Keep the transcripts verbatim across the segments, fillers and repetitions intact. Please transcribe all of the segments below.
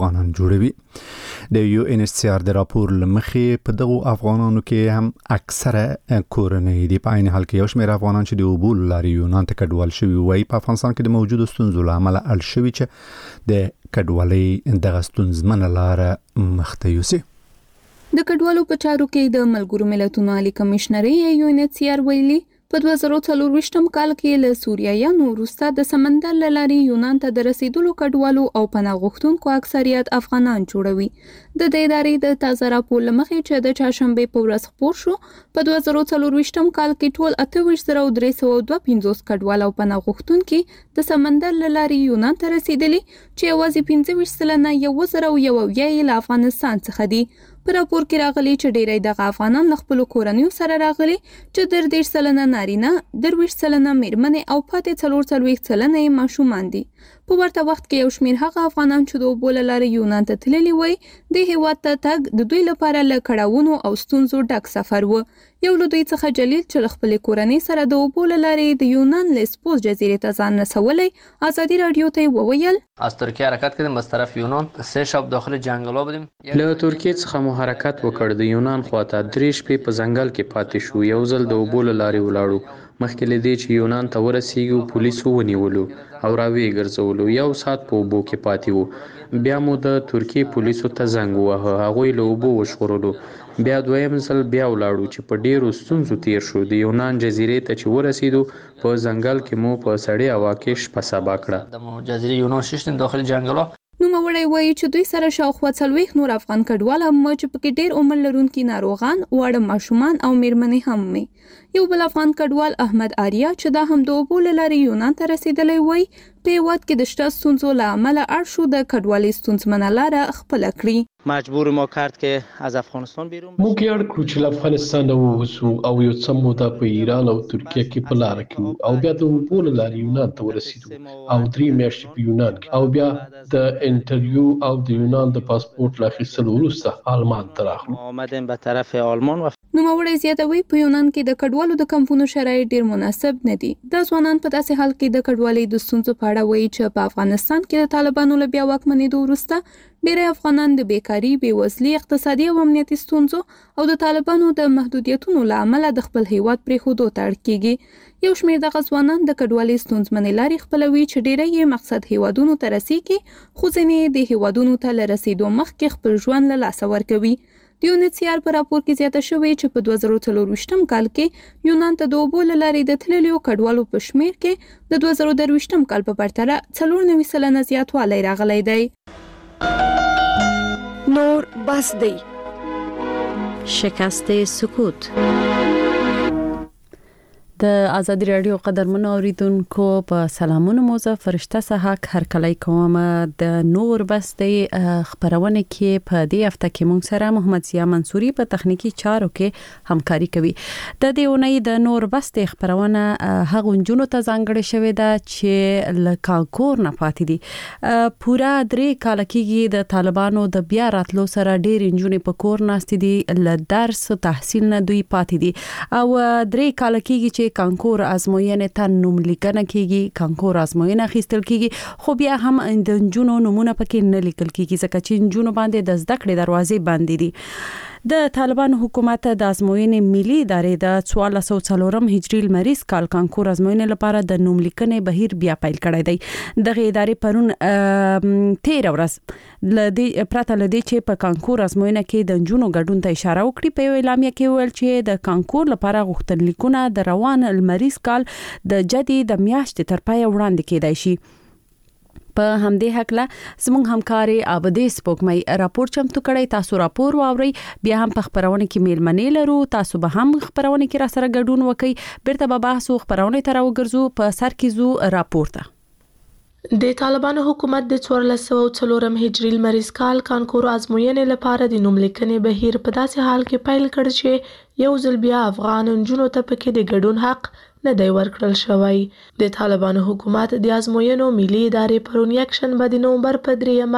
افغانان جوړوي. د یو ان ایچ سی آر د راپور لمخې په دغه افغانانو کې هم اکثره کورنۍ دي. په عین حال کې یو شمېر افغانان چې د اوبو لارې یونان ته کډوال شوي وای په افغانستان کې د موجودو ستونزو له امله اړ شوي چې د کډوالۍ دغه ستونزمنه لاره مخته یوسي. د کډوالو په چارو کې د ملګرو ملتونو عالی کمشنري یو ان ایچ سی آر ویلي په دوه زره څلور کال کې له سوریایانو وروسته د سمندر له لارې یونان ته د رسیدلو کډوالو او پناه غوښتونکو اکثریت افغانان جوړوي. د دې ادارې د تازه راپور له مخې چې د چهارشنبې په ورځ خپور شو، په دوه زره څلور کال کې ټول اته ویشت زره درې سوه دوه پنځوس کډوال او پناه غوښتونکي د سمندر له لارې یونان ته رسیدلي چې یوازې پنځه ویشت سلنه یو زره یو اویا یې له افغانستان څخه دي. په راپور کې راغلي چې ډېری دغه افغانان له خپلو کورنیو سره راغلي چې در دېرش سلنه نارینه، درویشت سلنه میرمنې او پاتې څلور څلوېښت سلنه یې ماشومان دي. په ورته وخت کې یو شمېر هغه افغانان چې د اوبو له لارې یونان ته تللي وای، د هېواد ته تګ د دوی لپاره له کړاوونو او ستونزو ډک سفر و. یو له دوی څخه جلیل چې له خپلې کورنۍ سره د اوبو له لارې د یونان لیسبوس جزیرې ته ځان رسولی، ازادي راډیو ته یې وویل: از ترکیه حرکت کردیم از طرف یونان، سه شب داخل جنگلا بودیم. له ترکیه څخه مو حرکت وکړ، د یونان خواته درې شپې په ځنګل کې پاتې شو. یو ځل د اوبو له لارې ولاړو، مخکې له دې چې یونان ته ورسیږو پولیسو ونیولو او راویې ګرځولو. یو ساعت په اوبو کې پاتې وو. بیا مو د ترکیې پولیسو ته زنګ وواهه، هغوی له اوبو وژغورلو. بیا دویم ځل بیا ولاړو چې په ډیرو ستونزو تیر شو. د یونان جزیرې ته چې ورسیدو، په ځنګل کې مو په سړې هوا کې شپه سبا کړه. د جزیرې یونان ششتیم داخل جنگلا. نوموړی وایي چې دوی سره شاوخوا څلوېښت نور افغان کډوال هم چې پکې ډېر عمر لرونکي ناروغان، واړه ماشومان او میرمنې هم وي. یو بل افغان کډوال احمد آریا چې دا هم د اوبو له لارې یونان ته رسیدلی وای، په هېواد کې د شته ستونزو له امله اړ شو د کډوالۍ ستونزمنه لاره خپله کړي. مجبور ما کرد که از افغانستان بیرون موږ یې اړ کړو چې له افغانستانه ووځو او یو څه موده په ایران او ترکیه کې په لاره کې وو، او بیا د اوبو له لارې یونان ته ورسېدو او درې میاشتې په یونان کې، او بیا د انټرویو او د یونان د پاسپورټ له اخیستلو وروسته آلمان ته راغلو. آمدیم به طرف آلمان. نوموړی زیاتوي په یونان کې د کډوالو د کمپونو شرایط ډېر مناسب نه دي. دا ځوانان په داسې حال کې د کډوالۍ د ستونزو په اړه وایي چې په افغانستان کې د طالبانو له بیا واکمنېدو وروسته ډېری افغانان د بیکاري، بېوزلي، اقتصادي او امنیتي ستونزو او د طالبانو د محدودیتونو له امله د خپل هیواد پرېښودو ته اړ کېږي. یو شمېر دغه ځوانان د کډوالۍ ستونزمنې لارې خپلوي چې ډېری یې مقصد هیوادونو ته رسېږي، خو ځینې د هیوادونو ته له رسېدو مخکې خپل ژوند له لاسه ورکوي. د یو ان ایچ سی آر په راپور کې زیاته شوې چې په دوه زره څلور کال کې یونان ته د اوبو له لارې د تللیو کډوالو په شمېر کې د دوه زره درویشتم کال په پرتله څلور نوي سلنه زیاتوالی راغلی دی. نور بس دی. شکست سکوت. د ازادي راډیو قدرمنو اوریدونکو په سلامونه موزه فرشته سحق هرکلی کوم. د نور بس د خبرونه کې په دې هفته کې مونږ سره محمد ضیا منصوري په تخنیکی چارو کې همکاري کوي. د دې اونۍ د نور بس د خبرونه هغه جنونو ته ځانګړې شوې ده چې لکانکور نه پاتې دي. پورا درې کال کېږي د طالبانو د بیا راتلو سره ډېر جنونې په کور ناستې دي، ل درس تحصیل نه دوی پاتې دي، او درې کال کېږي چې کانکور ازموینې ته نوم لیکنه کیږي، کانکور ازموینه اخیستل کیږي، خو بیا هم د جنونو نمونه پکې نه لیکل کیږي ځکه چې جنونو باندې د زده کړې دروازې باندې دي. د طالبان حکومت د ازموینې ملي ادارې د څوارلس سوه څلورم هجري لمریز کال کانکور ازموینې لپاره د نوم لیکنې بهیر بیا پیل کړی دی. دغه ادارې پرون تیر ورځ لدی پراته لدی چې په کانکور ازموینه کې د جنونو ګډون ته اشاره وکړي. په اعلامیه کې ویل چې د کانکور لپاره غوښتنلیکونه د روان لمریز کال د جدي د میاشتې تر پای وړاندې کېدای شي. په همدې حقله زموږ همکاري آبدي سپوږمۍ راپور چمتو کړی. تاسو راپور واورئ، بیا هم په خبرونه کې میلمنې لرو، تاسو به هم خبرونه کې را سره ګډون وکړئ. بیرته به بحث او خبرونه تر وګرځو په سر کې زو راپور ته. د طالبانو حکومت د څوارلس سوه څلورم هجري لمریز کال کانکور ازموینې لپاره د نوم لیکنې بهیر په داسې حال کې پیل کړ چې یو ځل بیا افغان نجونو ته پکې د ګډون حق نه دی ورکړل شوی. د طالبانو حکومت د ازموینو ملي ادارې پرون یکشنبه د نومبر په دریمه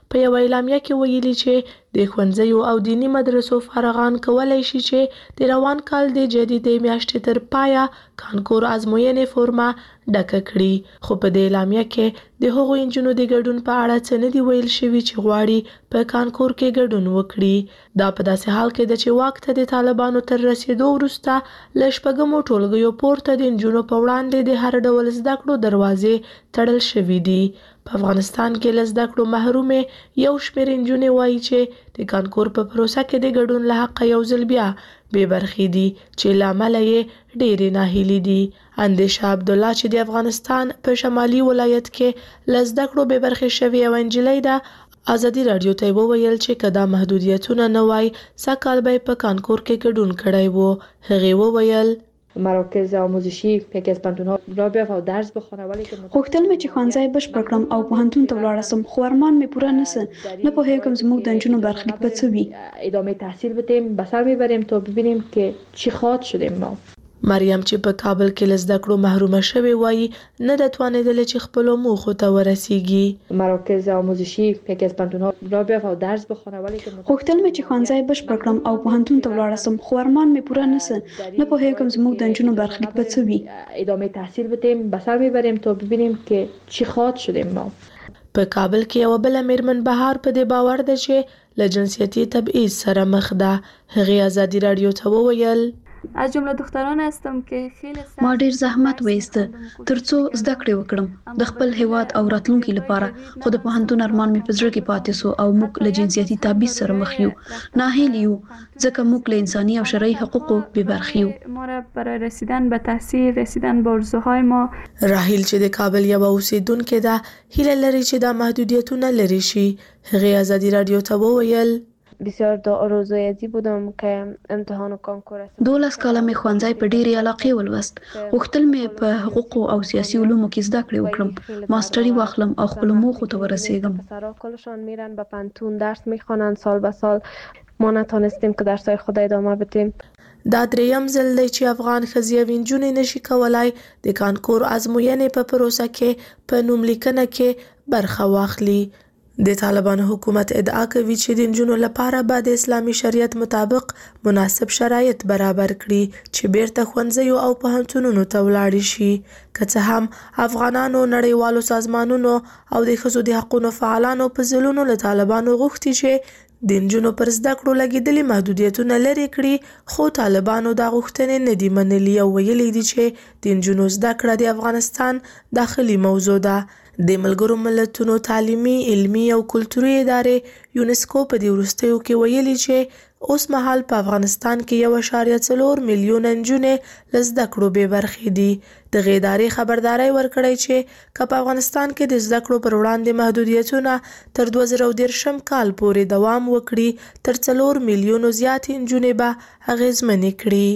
په یو اعلامیه کې ویلي چې د ښوونځیو او دینی مدرسو فارغان کولای شي چې د روان کال د جدیدې میاشتې تر پایه کانکور ازموینې فورمه ډکه کړي، خو په دې اعلامیه کې د هغو نجونو د ګډون په اړه څه نه دي ویل شوي چې غواړي په کانکور کې ګډون وکړي. دا په داسې حال کې ده چې واک ته د طالبانو تر رسېدو وروسته له شپږمو ټولګیو پورته د نجونو په وړاندې د هر ډول زده کړو دروازې تړل شوي دي. په افغانستان کې له زده کړو محرومې یو شمېر نجونې وایي چې د کانکور په پروسه کې د ګډون له حقه یو ځل بیا بې برخې دي چې له امله یې ډېرې ناهیلې دي. اندیشه عبدالله چې د افغانستان په شمالي ولایت کې له زده کړو بې برخې شوې یوه نجلۍ ده، ازادي راډیو ته وویل چې که دا محدودیتونه نه وای سږ به په کانکور کې ګډون کړی و. هغې وویل مراکز آموزشی یکی از پانتونها را بیافت و درس بخوانم ولی که غوښتل مې چې ښوونځی بشپړ کړم او پوهنتون ته ولاړه سم، خو ارمان مې پوره نسه. نه پوهېږم زموږ د نجونو برخلیک به څه وي. ادامه تحصیل بدیم، به سر میبریم تا ببینیم که چی خواهد شدیم ما. مریم چې په کابل کې له زده کړو محرومه شوې وایي نه ده توانېدلې چې خپلو موخو ته ورسیږي. مراکز آموزشی یکی از پانتونها را بیافت و درس بخوانم ولی که غوښتل مې چې ښوونځی بشپړ کړم او پوهنتون ته ولاړه سم، خو ارمان مې پوره نسه. نه پوهېږم زموږ د نجونو برخلیک به څه وي. ادامه تحصیل بدیم، به سر میبریم تا ببینیم که چی خواهد شدیم ما. په کابل کې یوه بله میرمن بهار په دې باور ده چې له جنسیتي تبعیض سره مخ ده. هغې ازادي راډیو ته وویل از جمله دختران هستم که خیلی ما ډیر زحمت وایسته ترڅو زده کړې وکړم د خپل هیواد او راتلونکي لپاره، خو د پوهنتون ارمان مې په زړه کې پاتې سو او موږ له جنسیتي تبعیض سره مخ یو. ناهیلي یو ځکه موږ له انساني او شرعي حقوقو بې برخې یو. ما را برای رسیدن به تحصیل، رسیدن به ارزوهای ما. راهیل چې د کابل یوه اوسیدونکې ده، هیله لري چې دا محدودیتونه لرې شي. هغې ازادي راډیو ته وویل بسیار دا آرزویتی بودم که امتحان و کانکور است. دولس کاله مې ښوونځی په ډېرې علاقې ولوست. غوښتل مې په حقوقو او سیاسي علومو کې زده کړې وکړم، ماسټري واخلم او خپلو موخو ته ورسیږم. پسرها کلشان میرن به پانتون درس میخوانند سال به سال. ما نتانستیم که درسای خود ادامه بدیم. دا دریم ځل دی چې افغان ښځې او نجونې نشي کولای د کانکور ازموینې په پروسه کې په نوملیکنه کې برخه واخلي. د طالبانو حکومت ادعا کوي چې د نجونو لپاره به د اسلامي شریعت مطابق مناسب شرایط برابر کړي چې بیرته ښوونځیو او پوهنتونونو ته ولاړې شي. که څه هم افغانانو، نړیوالو سازمانونو او د ښځو د حقونو فعالانو په ځلونو له طالبانو غوښتي چې د نجونو پر زده کړو لګېدلي محدودیتونه لرې کړي، خو طالبانو دا غوښتنې نه دي منلي او ویلي دي چې د نجونو زده کړه د افغانستان داخلي موضوع ده. د ملګرو ملتونو تعلیمي، علمي او کلتوري ادارې یونسکو په دې وروستیو کې ویلي چې اوس مهال په افغانستان کې یو اعشاریه څلور میلیونه نجونې له زده کړو بې برخې دي. دغې ادارې خبرداری ورکړی چې که په افغانستان کې د زده کړو پر وړاندې محدودیتونه تر دوه زره دېرشم کال پورې دوام وکړي، تر څلور میلیونو زیاتې نجونې به اغېزمنې کړي.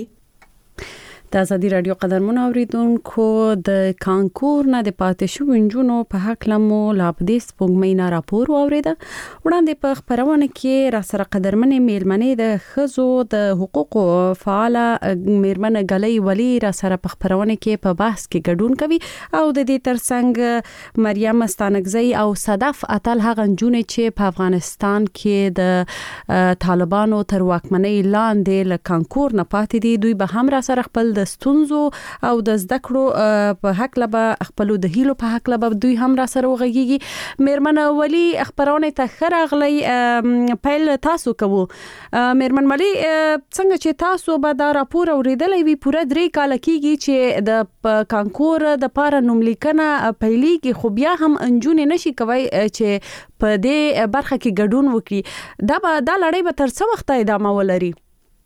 د ازادي راډیو قدرمنو اوریدونکو د کانکور نه د پاتې شوو نجونو په هکله مو لا په دې سپوږمۍ نه راپور واورېده. وړاندې په خپرونه کې را سره قدرمنې میرمنې د ښځو د حقوقو فعاله میرمن ګلۍ ولی را سره په خپرونه کې په بحث کې ګډون کوي او د دې ترڅنګ مریم ستانکزی او صدف اتل هغه نجونې چې په افغانستان کې د طالبانو تر واکمنۍ لاندې له کانکور نه پاتې دي، دوی به هم را سره خپل د ستونزو او د زده کړو په حق لبه خپلو د هیلو په حق لبه دوی هم را سره وغږیږي. میرمن ولی خبرونه ته خراغلی پیل تاسو کوو. میرمن ولی څنګه چې تاسو به دا راپور اوریدلی وي، پوره درې کال کېږي چې د کانکور د پاره نوملیکنه پیلېږي، خو بیا هم نجونې نشي کوي چې په دې برخه کې ګډون وکړي. دا به دا لړۍ به تر څه وخته ادامه ولري؟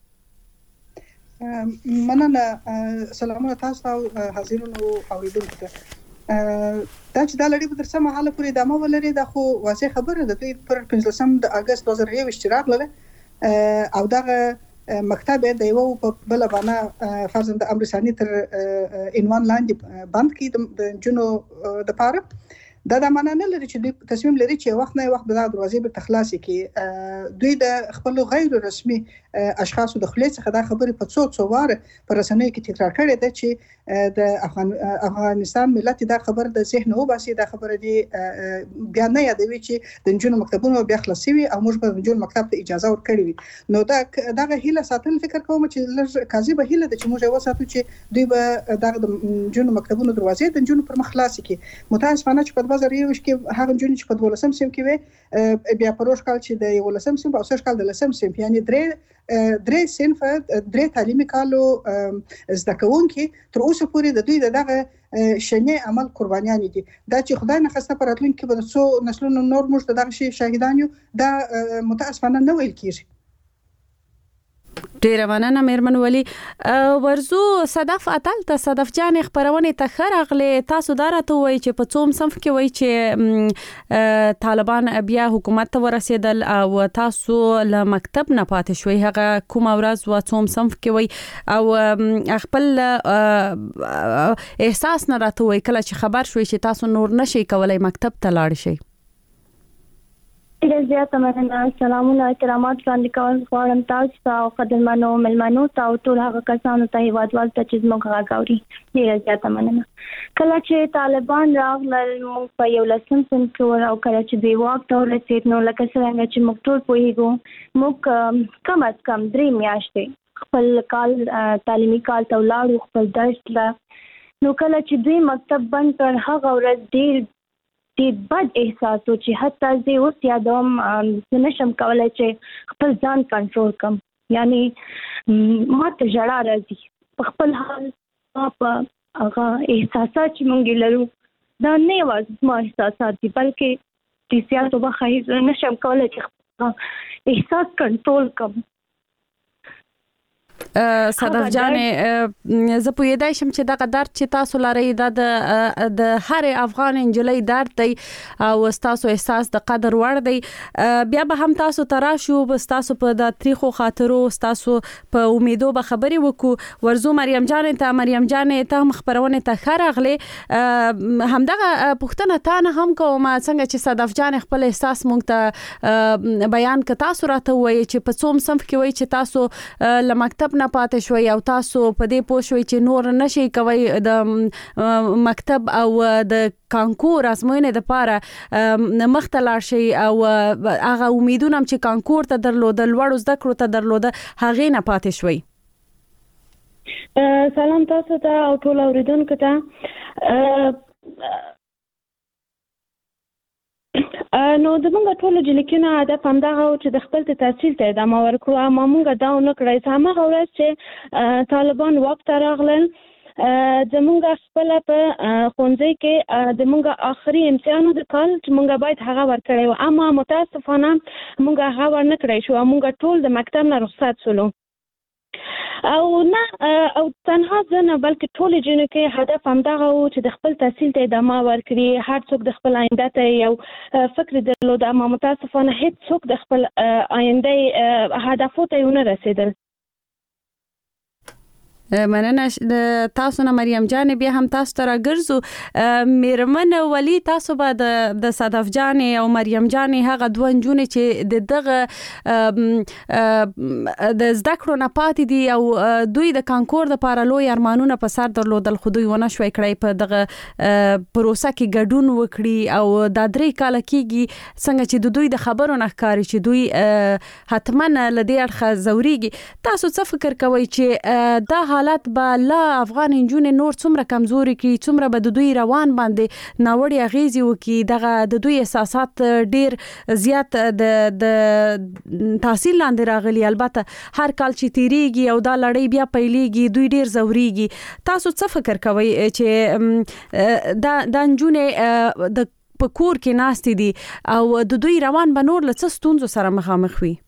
مننه. سلامونه تاسو ته حاضرینو اوریدونکو ته. دا چې دا لړۍ به تر څه مهاله پورې ادامه ولري دا خو واضح خبره ده. دوی پر پنځلسم د اګست دوه زره یوویشت راغله او دغه مکتب د یو په بل باندې فرضاً د امرسانی تر عنوان لاندې بند کړي د جنو د پاره. دا د معنا نه لري چې دوی تصمیم لري چې وخت نه وخت به د دروازې به تخلاصي کې دوی د خپل غیر رسمي اشخاصو د خلیص څخه دا خبرې په څو څو واره پر رسنیو کې تکرار کړي ده چې د افغان افغانستان ملت دا خبر د ذهن او باسي دا خبره دی بیا نه یادوي چې د جنونو مکتبونو بیا خلاصي وي او موږ به د جنونو مکتب ته اجازه ورکړي وي نو دا دغه هیله ساتل فکر کوم چې لږ کاذبه هیله ده چې موږ یو ساتو چې دوی به دغه د جنونو مکتبونو دروازې د جنونو پر مخ خلاصي کې متاسفانه چې په دوه زره یو کې هغه جنونو چې په دولسم سیم کې وي بیا پروش کال چې د یولسم سیم او سش کال د لسم سیم یعنی درې درې صنف درې تعلیمي کالو زده کوونکي تر اوسه پورې د دوی دغه شنه عمل قربانیان دي دا چې خدای نه خسته پراتلونکي کې به څو نسلونو نور موږ دغه شی شاهدان یو دا متاسفانه نه ویل کیږي. ډیره مننه میرمن ولی. ورزو صدف اتل ته صدف جان خبرونه ته خرغله تاسو دارته وای چې په څوم صنف کې وای چې طالبان بیا حکومت ته ورسېدل او تاسو له مکتب نه پاتې شوي هغه کوم ورځ و څوم صنف کې وای او خپل احساس نه راته وای کله چې خبر شوي چې تاسو نور نشئ کولای مکتب ته لاړ شئ؟ ډېر زیاته مننه. سلامونه احترامات وړاندې کول غواړم تاسو ته او قدرمنو مېلمنو ته او ټول هغه کسانو ته هیوادوالو ته چې زموږ غږ اوري. ډېر زیاته مننه. کله چې طالبان راغلل موږ په یولسم صنف کې ور او کله چې دوی واک ته ورسېد نو لکه څنګه چې موږ ټول پوهېږو موږ کم از کم درې میاشتې خپل کال تعلیمي کال ته ولاړو خپل درس له نو کله چې دوی مکتب بند کړ هغه ورځ ډېر ډېر بد احساس و چې حتی زه اوس یادوم زه نشم کولی چې خپل ځان کنټرول کړم یعنی ما ته ژړا راځي په خپل حال په هغه احساسات چې موږ لرو دا نه یوازې زما احساسات دي بلکې د سیاسو بخیر زه نشم کولی چې خپل احساس کنټرول کړم. صدف جانې زه پوهېدای شم چې دغه درد چې تاسو لرئ دا د د هر افغان نجلۍ درد دی او تاسو احساس د قدر وړ دی. بیا به هم تاسو ته راشو به تاسو په د تاریخو خاطرو تاسو په امیدو به خبرې وکړو. ورزو مریم جانې ته مریم جانې ته هم خبرونه ته ښه راغلې. همدغه پوښتنه تا نه هم کوم څنګه چې صدف جان خپل احساس مونږ ته بیان کړه تاسو راته وایي چې په څوم صنف کې وایي چې تاسو له مکتب نه پاتې شوي او تاسو په دې پوه شوي چې نور نشئ کوئ د مکتب او د کانکور ازموینې دپاره مخته لاړ شئ او هغه امیدونه چې کانکور ته درلوده لوړو زده کړو ته درلوده هغې نه پاتې شوي. سلام تاسو ته او ټول اوریدونکو ته. نو زمونږ ټولو جلیکینو هدف همدغه و چې د خپل تحصیل ته ادامه ورکړو اما مونږ دا ونه کړی چې هماغه ورځ چې طالبان واک ته راغلل زمونږ خپله په ښوونځي کې زمونږ آخري امتحان د کال چې مونږ باید هغه ورکړی و اما متاسفانه مونږ هغه ورنه کړی شو مونږ ټول د مکتب نه رخصت شولو او نه او تنها زه نه بلکې ټولې جنو کې هدف همدغه و چې د خپل تحصیل ته ادامه ورکړي. هر څوک د خپل آینده ته یو فکر درلود اما متاسفانه هیڅ څوک د خپل آینده هدفو ته ونه رسېدل. مننه تاسو نه مریم جان. بیا هم تاسو ته راګرځو میرمن ولی تاسو به د صدف جان او مریم جان هغه دوه نجونې چې د دغه د زده کړو نه پاتې دي او دوی د کانکور دپاره لوی ارمانونه په سر درلودل خو دوی ونه شوی کړی په دغه پروسه کې ګډون وکړي او دا درې کاله کېږي څنګه چې د دوی د خبرو نه ښکاري چې دوی حتما له دې اړخه ځورېږي. تاسو څه فکر کوئ چې دا حالت به لا افغان نجونې نور څومره کمزوري کړي څومره به د دوی روان باندې ناوړې اغیزې وکړي دغه د دوی احساسات ډیر زیات د د تحصیل لاندې راغلي البته هر کال چې تیریږي او دا لړۍ بیا پیلېږي دوی ډیر ځورېږي. تاسو څه فکر کوئ چې دا دا نجونې د په کور کې ناستې دي او د دوی روان به نور له څه ستونزو سره مخامخ وي؟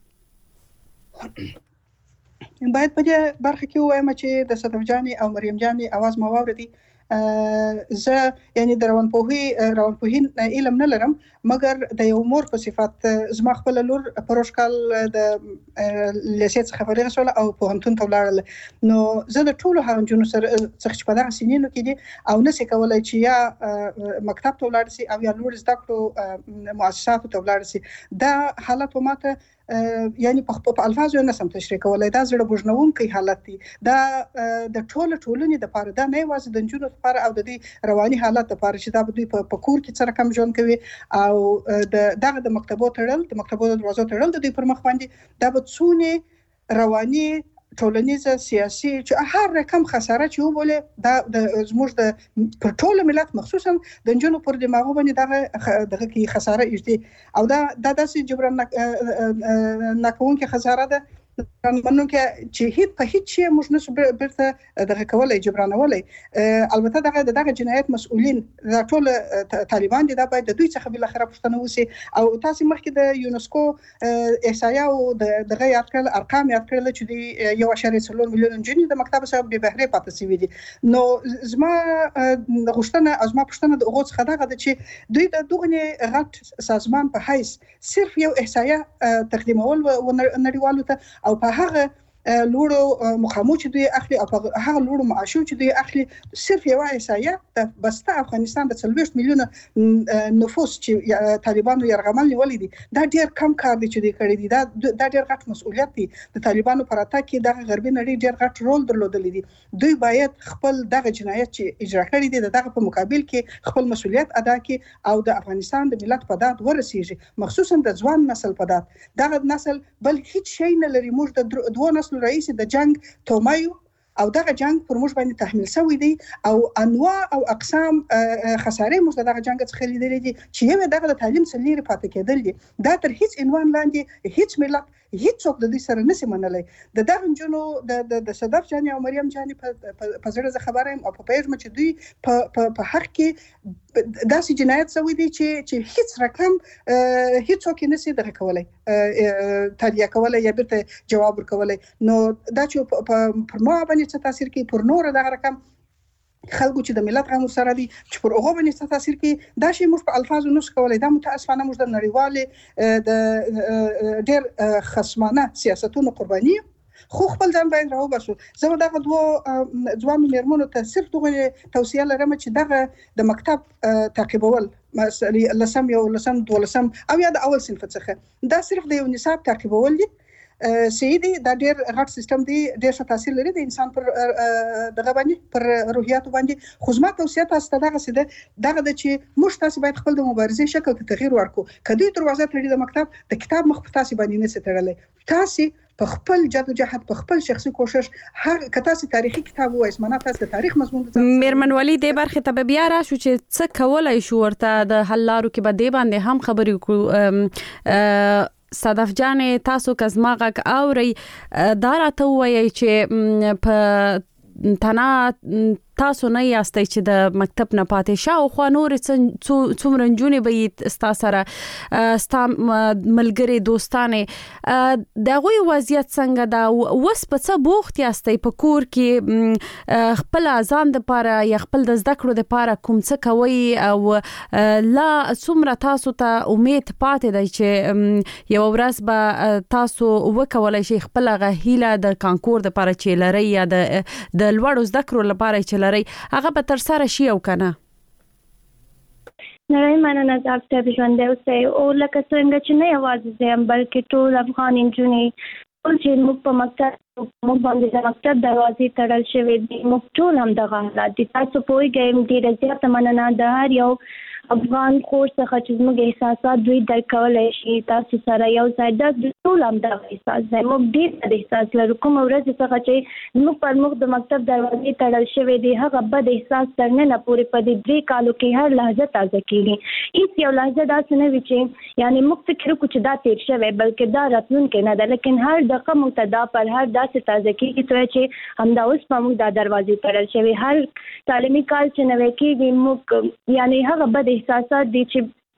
باید په دې برخه کې ووایم چې د صدف جانې او مریم جانې اواز مو واورېدی زه یعنی د روانپوهي روانپوهي علم نه لرم، مګر د یو مور په صفت زما خپل لور پروشکال د لیسې څخه فارغه شوله او پوهنتون ته ولاړله. نو زه د ټولو هغه نجونو سره څخه چې په دغه سنینو کې دي او نشي کولای چې یا مکتب ته ولاړ شي او یا لوړ زده کړو مؤسساتو ته ولاړ شي. دا حالت ماته یعنی په الفاظو نه سم تشریح کولای، دا زړه بوجنونکی حالت دی. دا د ټولو ټولنې د پاره، دا نه یوازې د نجونو لپاره او د دې رواني حالت لپاره چې دا به دوی په کور کې سره کم ژوند کوي او د دغه د مکتبو تړل د مکتبو د دروازو تړل د دوی پر مخ باندې دا به څونه رواني ټولنیزه سیاسي چې هر رقم خساره چې وبوله دا د زموږ د پر ټول ملت مخصوصا د نجونو پر دماغو باندې دغه دغه کې خساره ایږدي او دا د داسې جبران نکونکي خساره ده منو کې چې هیڅ په هیڅ شی موږ نشو برته دغه کولای جبرانولای. البته دغه دغه جنایت مسؤلین دا ټول طالبان دي، دا باید د دوی څخه بل اخره پښتنه وسی. او تاسو مخکې د یونسکو احصایه او دغه یاد کړل ارقام یاد کړل چې د یو اشاریه څلور میلیون جنې د مکتب سره به بهره پاتې سوي دي. نو زما غوښتنه ازما پښتنه د اوغوت څخه دغه چې دوی د دغه غټ سازمان په حیث صرف یو احصایه تقدیمول و نړیوالو ته او په هغه لوړو مقامو چې دوی اخلي او په هغه لوړو معاشو چې دوی اخلي صرف یو احصایه د بسته افغانستان د څلوېښت میلیونه نفوس چې طالبانو یرغمل نیولې دي دا ډیر کم کار دی چې دوی کړی دي. دا دا ډیر غټ مسؤلیت دی. د طالبانو پر اتاک کې د غربي نړۍ ډیر غټ رول درلودلی دی. دوی باید خپل دغه جنایت چې اجرا کړی دي دغه په مقابل کې خپل مسؤلیت ادا کړي او د افغانستان د ملت په داد ورسیږي، مخصوصا د ځوان نسل په داد. دغه نسل بل هیڅ شی نه لري. موږ د دوه نسل رئیس د جنگ تومایو او دغه جنگ پر موږ باندې تحمیل شوی دی او انواع او اقسام خساره موږ دغه جنگ څخه لیدلې دي چې یو دغه د تعلیم سلیری پاتې کېدل دي. دا تر هیڅ عنوان لاندې هیڅ ملت هیڅ څوک د دې سره نشي منلای. د دغه جنو د د صدف جاني او مریم جاني په په زړه خبره او په پیژ مچ دوی په په حق کې داسې جنایت شوی دی چې چې هیڅ رقم هیڅ څوک نشي دغه کولای تادیه کولای یا بیرته جواب ورکولای. نو دا چې پر ما باندې څه تاثیر کوي پر نور دغه رقم خلکو چې د ملت غو سره دي چې پر هغه باندې څه تاثیر کوي دا شی موږ په الفاظو نشو کولای. دا متاسفانه موږ د نړیوال د ډېر خصمانه سیاستونو قرباني خو خپل ځان باید راو باسو. زه دغه دوه ځوانو میرمنو ته صرف دغه توصیه لرم چې دغه د مکتب تعقیبول مثلا لسم یو لسم دولسم او یا د اول صنف څخه دا صرف د یو نصاب تعقیبول دي. سیدی دا ډیر غټ سیستم دی، ډیر څه تاثیر لري د انسان پر دغه باندې پر روحیاتو باندې. خو زما توصیه تاسو ته دغه سیده دغه د چې موږ تاسو باید خپل د مبارزې شکل ته تغییر ورکړو. کدی دروازه تړي د مکتب د کتاب مخ په تاسو باندې نه ستړلې. تاسو په خپل جدوجہد په خپل شخصي کوشش هر کتاسي تاریخي کتاب وایي اسمنه تاسو د تاریخ مضمون میرمن ولی د برخه ته بیا را شو چې څه کولای شو ورته د حل لارو کې به دی باندې هم خبرې کو. صدف جان تاسو کزماغک اوري دارته وایي چې په تنا تاسو نه یاستئ چې د مکتب نه پاتې شاو خو نور څومره نجونې به ستا سره ستا ملګری دوستانه دغه وضعیت څنګه دا وس په څه بوخت یاستئ په کور کې خپل ځان د پاره یا خپل د زده کړو د پاره کوم څه کوي او لا څومره تاسو ته امید پاتې دی چې یو ورځ به تاسو وکولای شئ خپل غهیله د کانکور د پاره چې لري یا د د لوړو زده کړو لپاره چې هغه به تر سره شي او کنه نړۍ مننه تاسو ته ژوند اوسئ او لکه څنګه چې نه یوازې زم بلکې ټول افغان انجونې ټول چې موږ په مکتب موږ باندې د مکتب دروازې تړل شوې دي موږ ټول هم دغه حالات دي. تاسو پوهیږئ ډېره زیاته مننه د هر یو افغان خور څخه چې موږ احساسات دوی درک کولای شي تاسو سره یو ځای د ټول هم د احساس دی. موږ ډېر د احساس لرو کوم ورځ څخه چې موږ پر موږ د مکتب دروازې تړل شوې دي هغه بد احساس تر نه پورې په دې درې کالو کې هر لحظه تازه کېږي. هیڅ یو لحظه داسې نه وي چې یعنی موږ فکر وکړو چې دا تیر شوی بلکې دا راتلونکی نه ده لیکن هر دقیقه موږ ته دا پر هر داسې تازه کېږي چې همدا اوس په موږ دا دروازې تړل شوې. هر تعلیمي کال چې نوی کېږي موږ یعنی هغه بد احساسات دي چې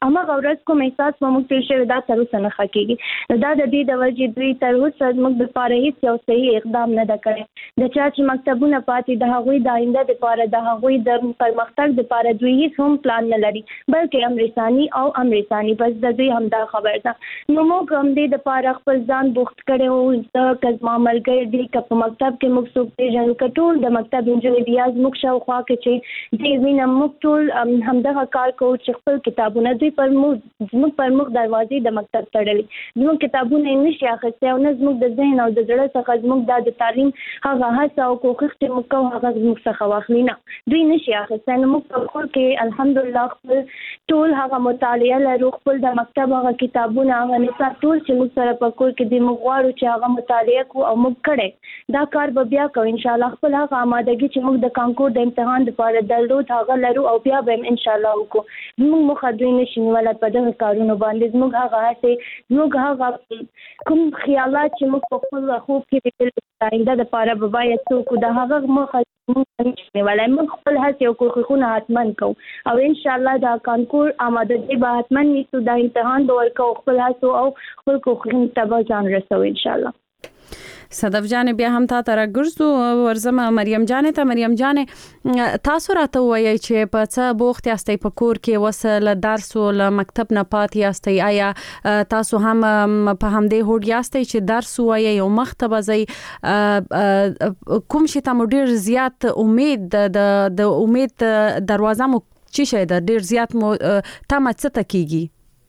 هغه ورځ کوم احساس مو موږ تیر شوی دا تر اوسه نه ښکېږي. نو دا د دې د وجې دوی تر اوسه زموږ دپاره هېڅ یو صحیح اقدام نه ده کړی. د چا چې مکتبونه پاتې د هغوی د آینده دپاره د هغوی د پرمختګ دپاره دوی هېڅ هم پلان نه لري، بلکې امرثاني او امرثاني بس د دوی همدا خبر ده. نو موږ همدې دپاره خپل ځان بوخت کړی وو. زه که زما ملګري دي که په مکتب کې موږ څوک پېژنو که ټول د مکتب نجونې بیا زموږ شاوخوا کې چې دې وینه موږ ټول همدغه کار کوو چې خپل کتابونه دوی پر موږ زموږ پر موږ دروازې د مکتب تړلي، زموږ کتابونه یې نشي اخیستی او نه زموږ د ذهن او د زړه څخه زموږ دا د تعلیم هغه هڅه او کوښښ چې موږ کوو هغه زموږ څخه واخلي نه، دوی نشي اخیستی. نو موږ په کور کې الحمدلله خپل ټول هغه مطالعه لرو، خپل د مکتب هغه کتابونه هغه نصاب ټول چې موږ سره په کور کې دي موږ غواړو چې هغه مطالعه کړو او موږ کړی دا کار به بیا کوو انشاءالله. خپل هغه آمادګي چې موږ د کانکور د امتحان دپاره درلود هغه لرو او بیا به هم انشاءالله وکړو. زموږ موخه دوی نشي نیولی په دغه کارونو باندې. زموږ هغه هڅې زموږ هغه کوم خیالات چې موږ په خپل خوب کې لیدلي د آینده دپاره به باید څه وکړو د هغه موخه موږ نشي نیولی. موږ خپل هڅې او کوښښونه حتما کوو او انشاءالله دا کانکور آمادګي به حتما نیسو، دا امتحان به ورکوو، خپل هڅو او خپل کوښښونو ته به ځان رسوو انشاءالله. صدف جان بیا هم تا ته راګرځو ورځم مریم جان ته. مریم جان تاسو راته وایئ چې په څه بوخت یاستئ په کور کې اوس له درس او له مکتب نه پاتې یاستئ، آیا تاسو هم په همدې هوډ یاستئ چې درس ووایئ او مخته به ځئ؟ کوم شي ته مو ډېر زیات امید د امید دروازه مو څه شی ده ډېر زیات مو تمه څه ته کېږي؟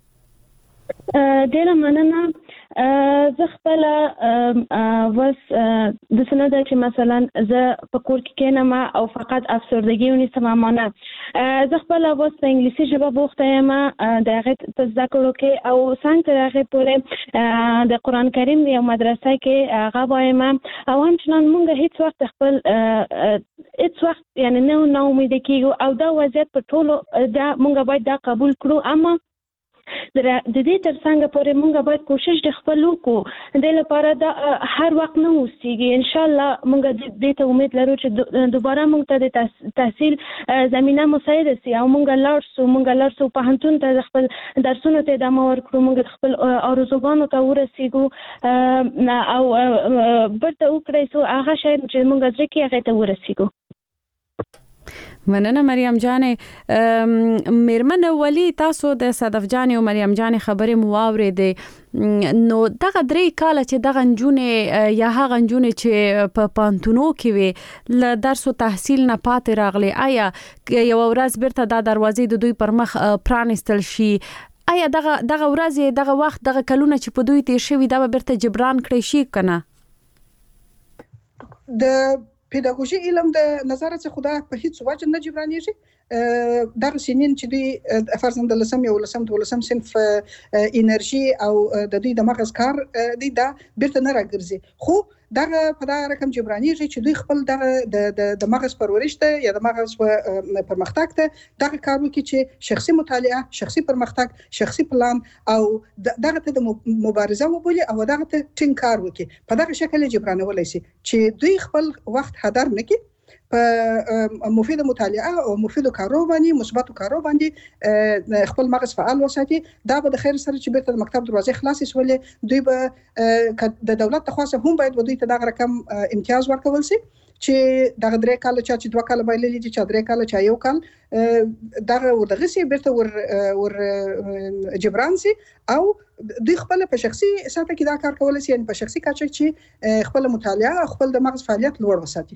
ډېره مننه. زه خپله اوس داسې نه ده چې مثلا زه په کور کې کښېنم او فقط افسردګي ونیسم اما نه، زه خپله اوس په انګلیسي ژبه بوخته یم د هغې په زده کړو کې او څنګ تر هغې پورې د قرآن کریم د یو مدرسه کې هغه وایم او همچنان موږ هېڅ وخت خپل هېڅ وخت یعنې نه نا امیده کېږو او دا وضعیت په ټولو دا موږ باید دا قبول کړو. اما د دې تر څنګه پورې موږ باید کوشش د خپل وکړو د لپاره دا هر وخت نه اوسېږي. انشاءالله موږ دې ته امید لرو چې دوباره موږ ته د تحصیل زمینه مساعده سي او موږ لاړ سو موږ لاړ سو پوهنتون ته د خپل درسونو ته ادامه ورکړو، موږ خپل ارزوګانو ته ورسېږو او برته وکړی سو هغه شی چې موږ زړه کې هغې ته ورسېږو. مننه مریم جانې. میرمن ولی تاسو د صدف جانې او مریم جانې خبرې مو واورېدې، نو دغه درې کاله چې دغه نجونې یا هغه نجونې چې په پوهنتونو کې وې له درس او تحصیل نه پاتې راغلې، آیا یوه ورځ بیرته دا دروازې د دوی پر مخ پرانیستل شي؟ آیا دغه دغه ورځې دغه وخت دغه کلونه چې په دوی تیر شوي دا به بیرته جبران کړی شي که نه؟ د پیداګوژي علم د نظر څخه خدا په هیڅ وجه نه جبرانېږي. دغه سنین چې دوی فرضاً د لسم یولسم دولسم صنف انرژي او د دوی د مغز کار دی دا بیرته نه راګرځي، خو دغه په دغه رقم جبرانېږي چې دوی خپل دغه د مغز پرورش ته یا د مغز پرمختګ ته دغه کار وکړي چې شخصي مطالعه، شخصي پرمختګ، شخصي پلان او دغه ته د مبارزه وبولي او دغه ته ټینګ کار وکړي. په دغه شکل جبرانولی شي چې دوی خپل وخت هدر نه کړي په مفیده مطالعه او مفیدو کارو باندې، مثبتو کارو باندې خپل مغز فعال وساتي. دا به د خیر سره چې بیرته د مکتب دروازې خلاصې شولې دوی به د دولت تخواصه هم باید دوی ته دغه رقم امتیاز ورکول شي چې دغه درې کاله چا چې دوه کاله بایللي دي، چا درې کاله چا یو کال دغه وردغه سي بیرته ور ور جبران سي او دوی خپل په شخصي سطح کې دا کار کولای شي، یعنی په شخصي کچه چې خپل مطالعه خپل د مغز فعالیت لوړ وساتي.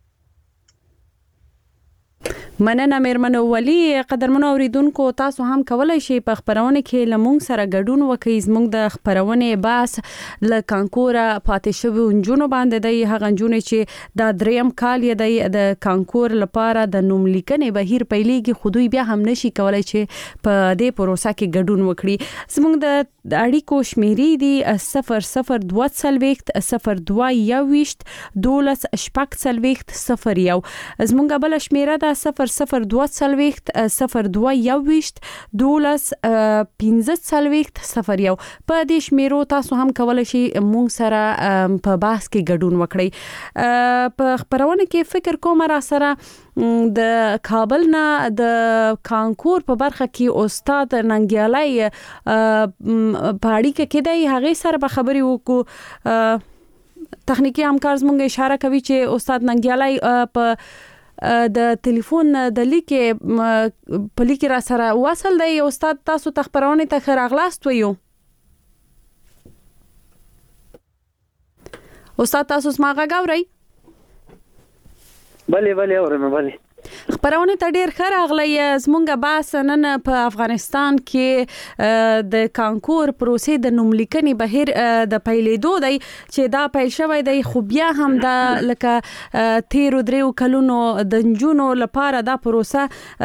مننه میرمن ولی. قدرمنو اوریدونکو تاسو هم کولای شئ په خبرونه کې لمونږ سره ګډون وکړئ. زموږ د خبرونه باس ل کانکور پاتې شوی نجونو باندې دی، هغه نجونې چې د دریم کال یې دی د کانکور لپاره د نوم لیکنې بهیر پیلېږي، خو دوی بیا هم نشي کولای چې په دې پروسه کې ګډون وکړي. زموږ د اړیکو شمیرې دي صفر صفر دوه څلوېښت صفر دوه یوویشت دولس شپږ څلوېښت صفر یو. زموږ بل شمیره ده صفر صفر صفر دوه څلوېښت صفر دوه یوویشت دولس پنځه څلوېښت صفر یو په دې شمیرو تاسو هم کولی شئ موږ سره په بحث کې ګډون وکړئ. په خبرونه کې فکر کوم را سره د کابل نه د کانکور په برخه کې استاد ننګیالي په اړیکه کې دی، هغې سره به خبرې وکړو. تخنیکی همکار زموږ اشاره کوي چې استاد ننګیالي په د ټلیفون د لیکې په لیکې را سره وصل دی. استاد تاسو ته خبرونه ته ښه راغلاست ویو. استاد تاسو زما غږ اورئ؟ بله بله اورم. بله خبرونه ته ډیر ښه راغلی. زمونږ بحث نن په افغانستان کې د کانکور پروسې د نوملیکنې بهیر د پیلېدو دی چې دا پیل شوی دی، خو بیا هم دا لکه تیرو دریو کلونو د نجونو لپاره دا پروسه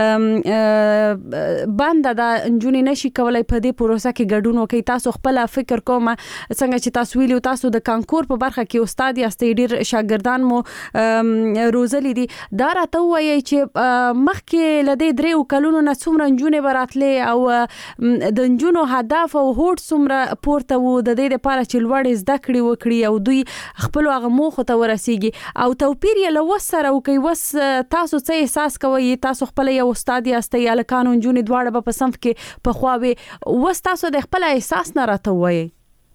بنده ده، نجونې نشي کولی په دې پروسه کې ګډون وکړي. تاسو خپل فکر کوم څنګه چې تاسو ویلو تاسو د کانکور په برخه کې استاد یاستئ، ډیر شاګردان مو روزلي دي، دا راته ووایئ چې مخکې له دې دریو کلونو نه څومره نجونې به راتلې او د نجونو هدف او هوډ څومره پورته و د دې لپاره چې لوړې زده کړې وکړي او دوی خپلو هغه موخو ته ورسیږي، او توپیر یې له وس سره وکړي. وس تاسو څه احساس کوئ؟ تاسو خپل یو استاد یاستئ، هلکانو نجونې دواړه به په صنف کې پخوا وي، وس تاسو د خپل احساس نه راته ووایئ.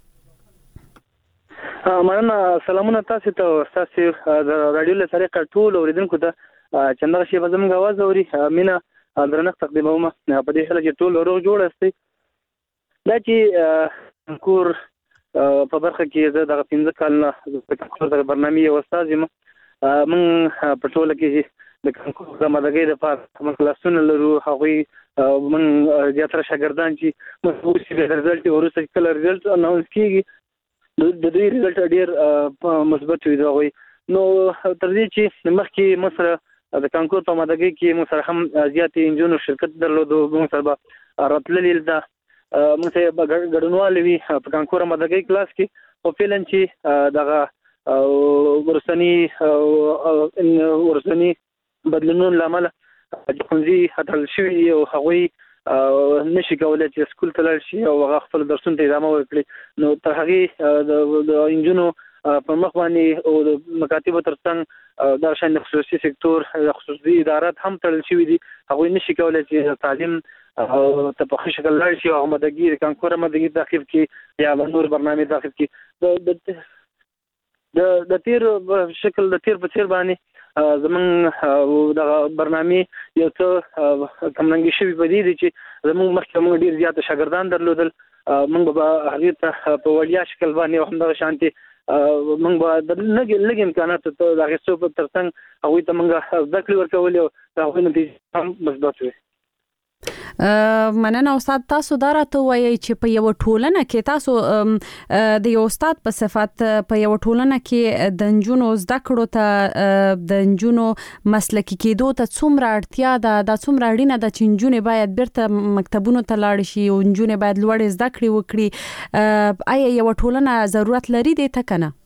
مننه. سلامونه تاسو ته، تاسو د رادیو له طریقه ټول اوریدونکو ته چې همدغه شیبه زموږ اواز اوري مینه درنښت تقدیموم په دې هیله چې ټول روغ جوړ استئ. دا چې کانکور په برخه کې زه دغه پنځه کال نه د کانکور د برنامې یو استاد یم. موږ په ټوله کې د کانکور د آمادګۍ دپاره موږ کلاسونه لرو، هغوی موږ زیاتره شاګردان چې موږ اوس د رزلټ وروسته چې کله رزلټ اناونس کېږي د دوی رزلټ ډېر مثبت وي د هغوی. نو تر دې چې مخکې موږ سره د کانکور په آمادګۍ کې موږ سره هم زیاتې نجونو شرکت درلودو، موږ سره به راتللې ده، موږ سره به ګډونوالی وي په کانکور آمادګۍ کلاس کې. خو فعلا چې دغه وروستني وروستني بدلونونو له امله ښوونځي هټل شوي دي او هغوی نشي کولی چې سکول ته لاړ شي او هغه خپل درسونو ته ادامه ورکړي. نو تر هغې د نجونو په مخ باندې او د مکاتبو ترڅنګ دا شان د خصوصي سکتور خصوصي ادارات هم تړل شوي دي، هغوی نشي کولی چې تعلیم ته په ښه شکل لاړ شي او آمادګي د کانکور آمادګي تعقیب کړي یا نور برنامې تعقیب کړي. د تیر شکل د تیر په څیر باندې زمونږ دغه برنامې یو څه کمرنګې شوي په دې دي چې زمونږ مخکې موږ ډېر زیاته شاګردان درلودل، موږ به هغې ته په وړیا شکل باندې او همدغه شانتې موږ به د لږ لږ امکاناتو ته د اخیستو په ترڅنګ هغوی ته موږ زده کړې ورکولې او د هغوی نتیجې هم مثبت وي. مننه استاد. تاسو دا راته وایئ چې په یو ټولنه کې تاسو د یو استاد په صفت په یو ټولنه کې د نجونو زده کړو ته د نجونو مسلکي کېدو ته څومره اړتیا ده، دا څومره اړینه ده چې نجونې باید بیرته مکتبونو ته لاړې شي او نجونې باید لوړې زده کړې وکړي، آیا یو ټولنه ضرورت لري دې ته که نه؟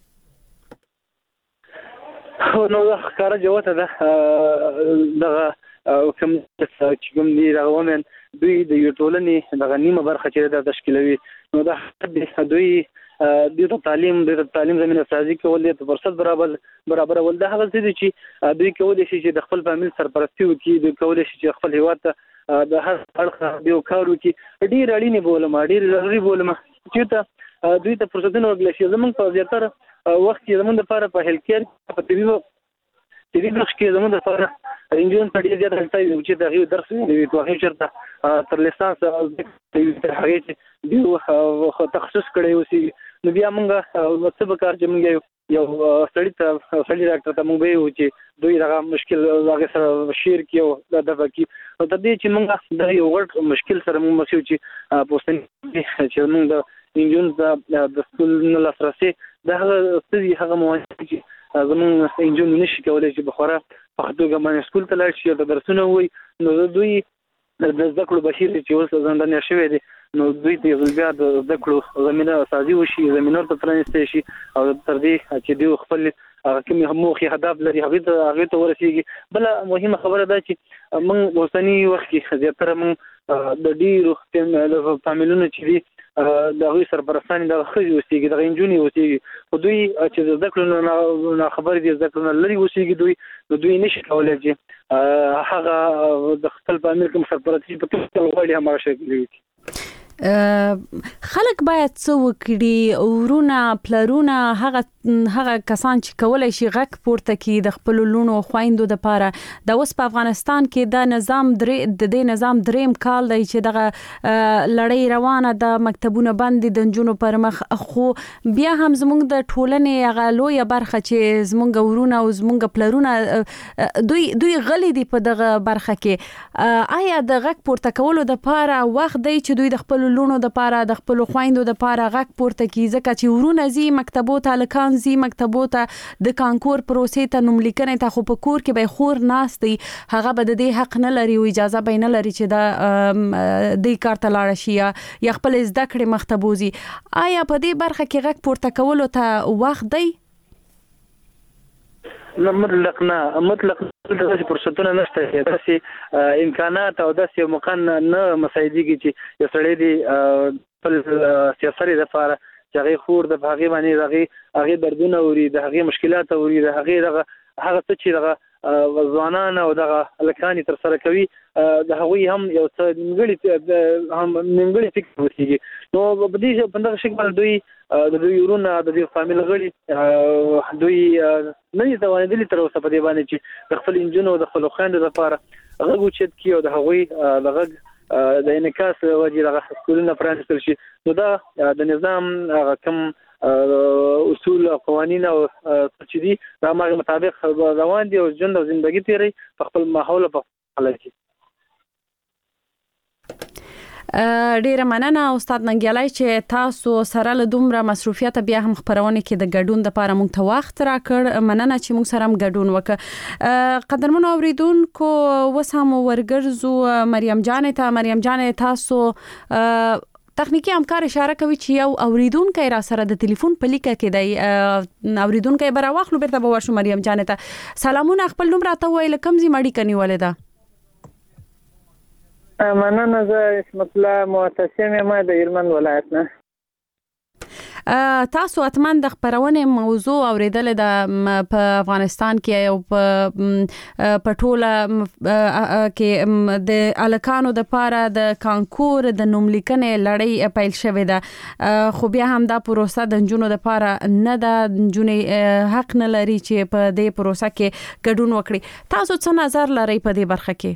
نو دا ښکاره جوته ده. دغه کوم چې کوم دي دغه ومن دوی د یو ټولنې دغه نیمه برخه چې دا تشکیلوي، نو دا دوی دوی ته تعلیم د تعلیم زمینه سازي کول، د فرصت برابر برابرول، دا هغه څه دي چې دوی کولی شي چې د خپل فامیل سرپرستي وکړي، دوی کولی شي چې خپل هېواد ته د هر اړخه یو کار وکړي. ډېر اړینې بولم، ډېر ضروري بولم چې ته دوی ته فرصتونه ورکړل شي. زموږ په زیاتره وخت کې زموږ لپاره په هیلث کیر په طبي طبي برخه کې زموږ لپاره انجن په ډېر زیات اړتیا وي چې د هغې درس وي په هغې چېرته تر لیسانس تر هغې چې دوی تخصص کړی اوسېږي. نو بیا موږ څه به کار چې موږ یو سړي ته سړي ډاکټر ته موږ به ویو چې دوی دغه مشکل هغې سره شیر کړي او دفع کړي. نو تر دې چې موږ د یو غټ مشکل سره موږ مخ یو چې په اوسني چې موږ د انجن د سکول نه لاسرسي د هغه څه دي هغه موانع چې زموږ انجن نشي کولی چې په خورا په ښه توګه باندې سکول ته لاړ شي او د درسونه ووایي. نو دوی د زده کړو بهیر چې اوس زندانیا شوی دی نو دوی د بیا د زده کړو زمينه سازي وشي زمينه ته پرانستې شي او تر دې چې دوی خپل هغه کوم هموخي هدف لري هغه ته هغه ته ورسیږي بل مهمه خبره ده چې موږ اوسنی وخت کې زیاتره موږ د ډیرو د فامیلونو چې دي د هغوی سرپرستانې د ښځې اوسېږي د نجونې اوسېږي خو دوی چې د زده کړو نه خبرې دي زده کړو نه لرې اوسېږي دوی نو دوی نشي کولی چې هغه د خپل فامیل کوم سرپرستي په ټول غواړي هماغه شی کوي. خلک باید څه وکړي ورونه پلرونه هغه هغه کسان چې کولای شي غږ پورته کړي د خپل لونو خويندو د پاره د اوس په افغانستان کې د نظام درې د دې نظام دریم کال دی چې دغه لړۍ روانه د مکتبونو باندې د جنونو پر مخ خو بیا هم زموږ د ټولنې هغه لویه برخه چې زموږ ورونه او زموږ پلرونه دوی دوی غلي دي په دغه برخه کې آیا د غږ پورته کولو د پاره وخت دی چې دوی د خپل لونو د پاره د خپل خويندو د پاره غږ پورته کی ځکه چې ورونه زی مکتبو ته لکان زی مکتبو ته د کانکور پروسې ته نوم لیکنه ته خو په کور کې به خور ناستي هغه به د دې حق نه لري او اجازه به نه لري چې دا د کار ته لاړ شي یا خپل زده کړې مکتبوزي آیا په دې برخه کې غږ پورته کولو ته وخت دی؟ نه مطلق نه مطلق داسې فرصتونه نشته داسې امکانات او داسې مکان نه مساعدېږي چې یو سړی دی خپل سیاسري دپاره چې هغې خور د هغې باندې د هغې دردونه اوري د هغې مشکلات اوري د هغې دغه هغه څه چې دغه ځوانان او دغه هلکان تر سره کوي د هغوی هم یو څه نیمګړي هم نیمګړي فکر اوسېږي نو په دې په دغه شکل دوی د دوی ورونه د دوی فامیل غړي دوی نه دي توانېدلي تر اوسه په دې باندې چې د خپل نجونو د خپلو خویندو دپاره غږ اوچت کړي او د هغوی د غږ د انعکاس له وجې دغه سکولونه پرانیستل شي نو دا د نظام هغه کوم اصول او قوانین او چې دي د هغه مطابق روان دي او ژوند او زندګي تیروي په خپل ماحول او په خپل کې. ډیره مننه استاد ننګیالای چې تاسو سره له دومره مصروفیت بیا هم خبرونه کې د ګډون لپاره مونږ ته وخت راکړ مننه چې مونږ سره هم ګډون وکړ. قدرمن اوریدونکو وسم ورګرزو مریم جان ته مریم جان تاسو تخنیکی همکار اشاره کوي چې یو اوریدونکو را سره د ټلیفون په لیکه کې دی اوریدونکو به راوخلو بیرته به ورشو مریم جان ته سلامونه خپل نوم راته وایي لکم زی ماړی کني ولدا مننه زه اسمت الله معتصم یم د هلمند ولایت نه. تاسو اتمن د خبرونه موضوع اوریدل د په افغانستان کې او په پټوله کې د الکانو د پاره د کانکور د نوملیکنې لړۍ پیل شوې ده خو بیا هم دا پروسه د جنونو د پاره نه د جنونې حق نه لري چې په دې پروسه کې ګډون وکړي. تاسو څه نظر لرئ په دې برخه کې؟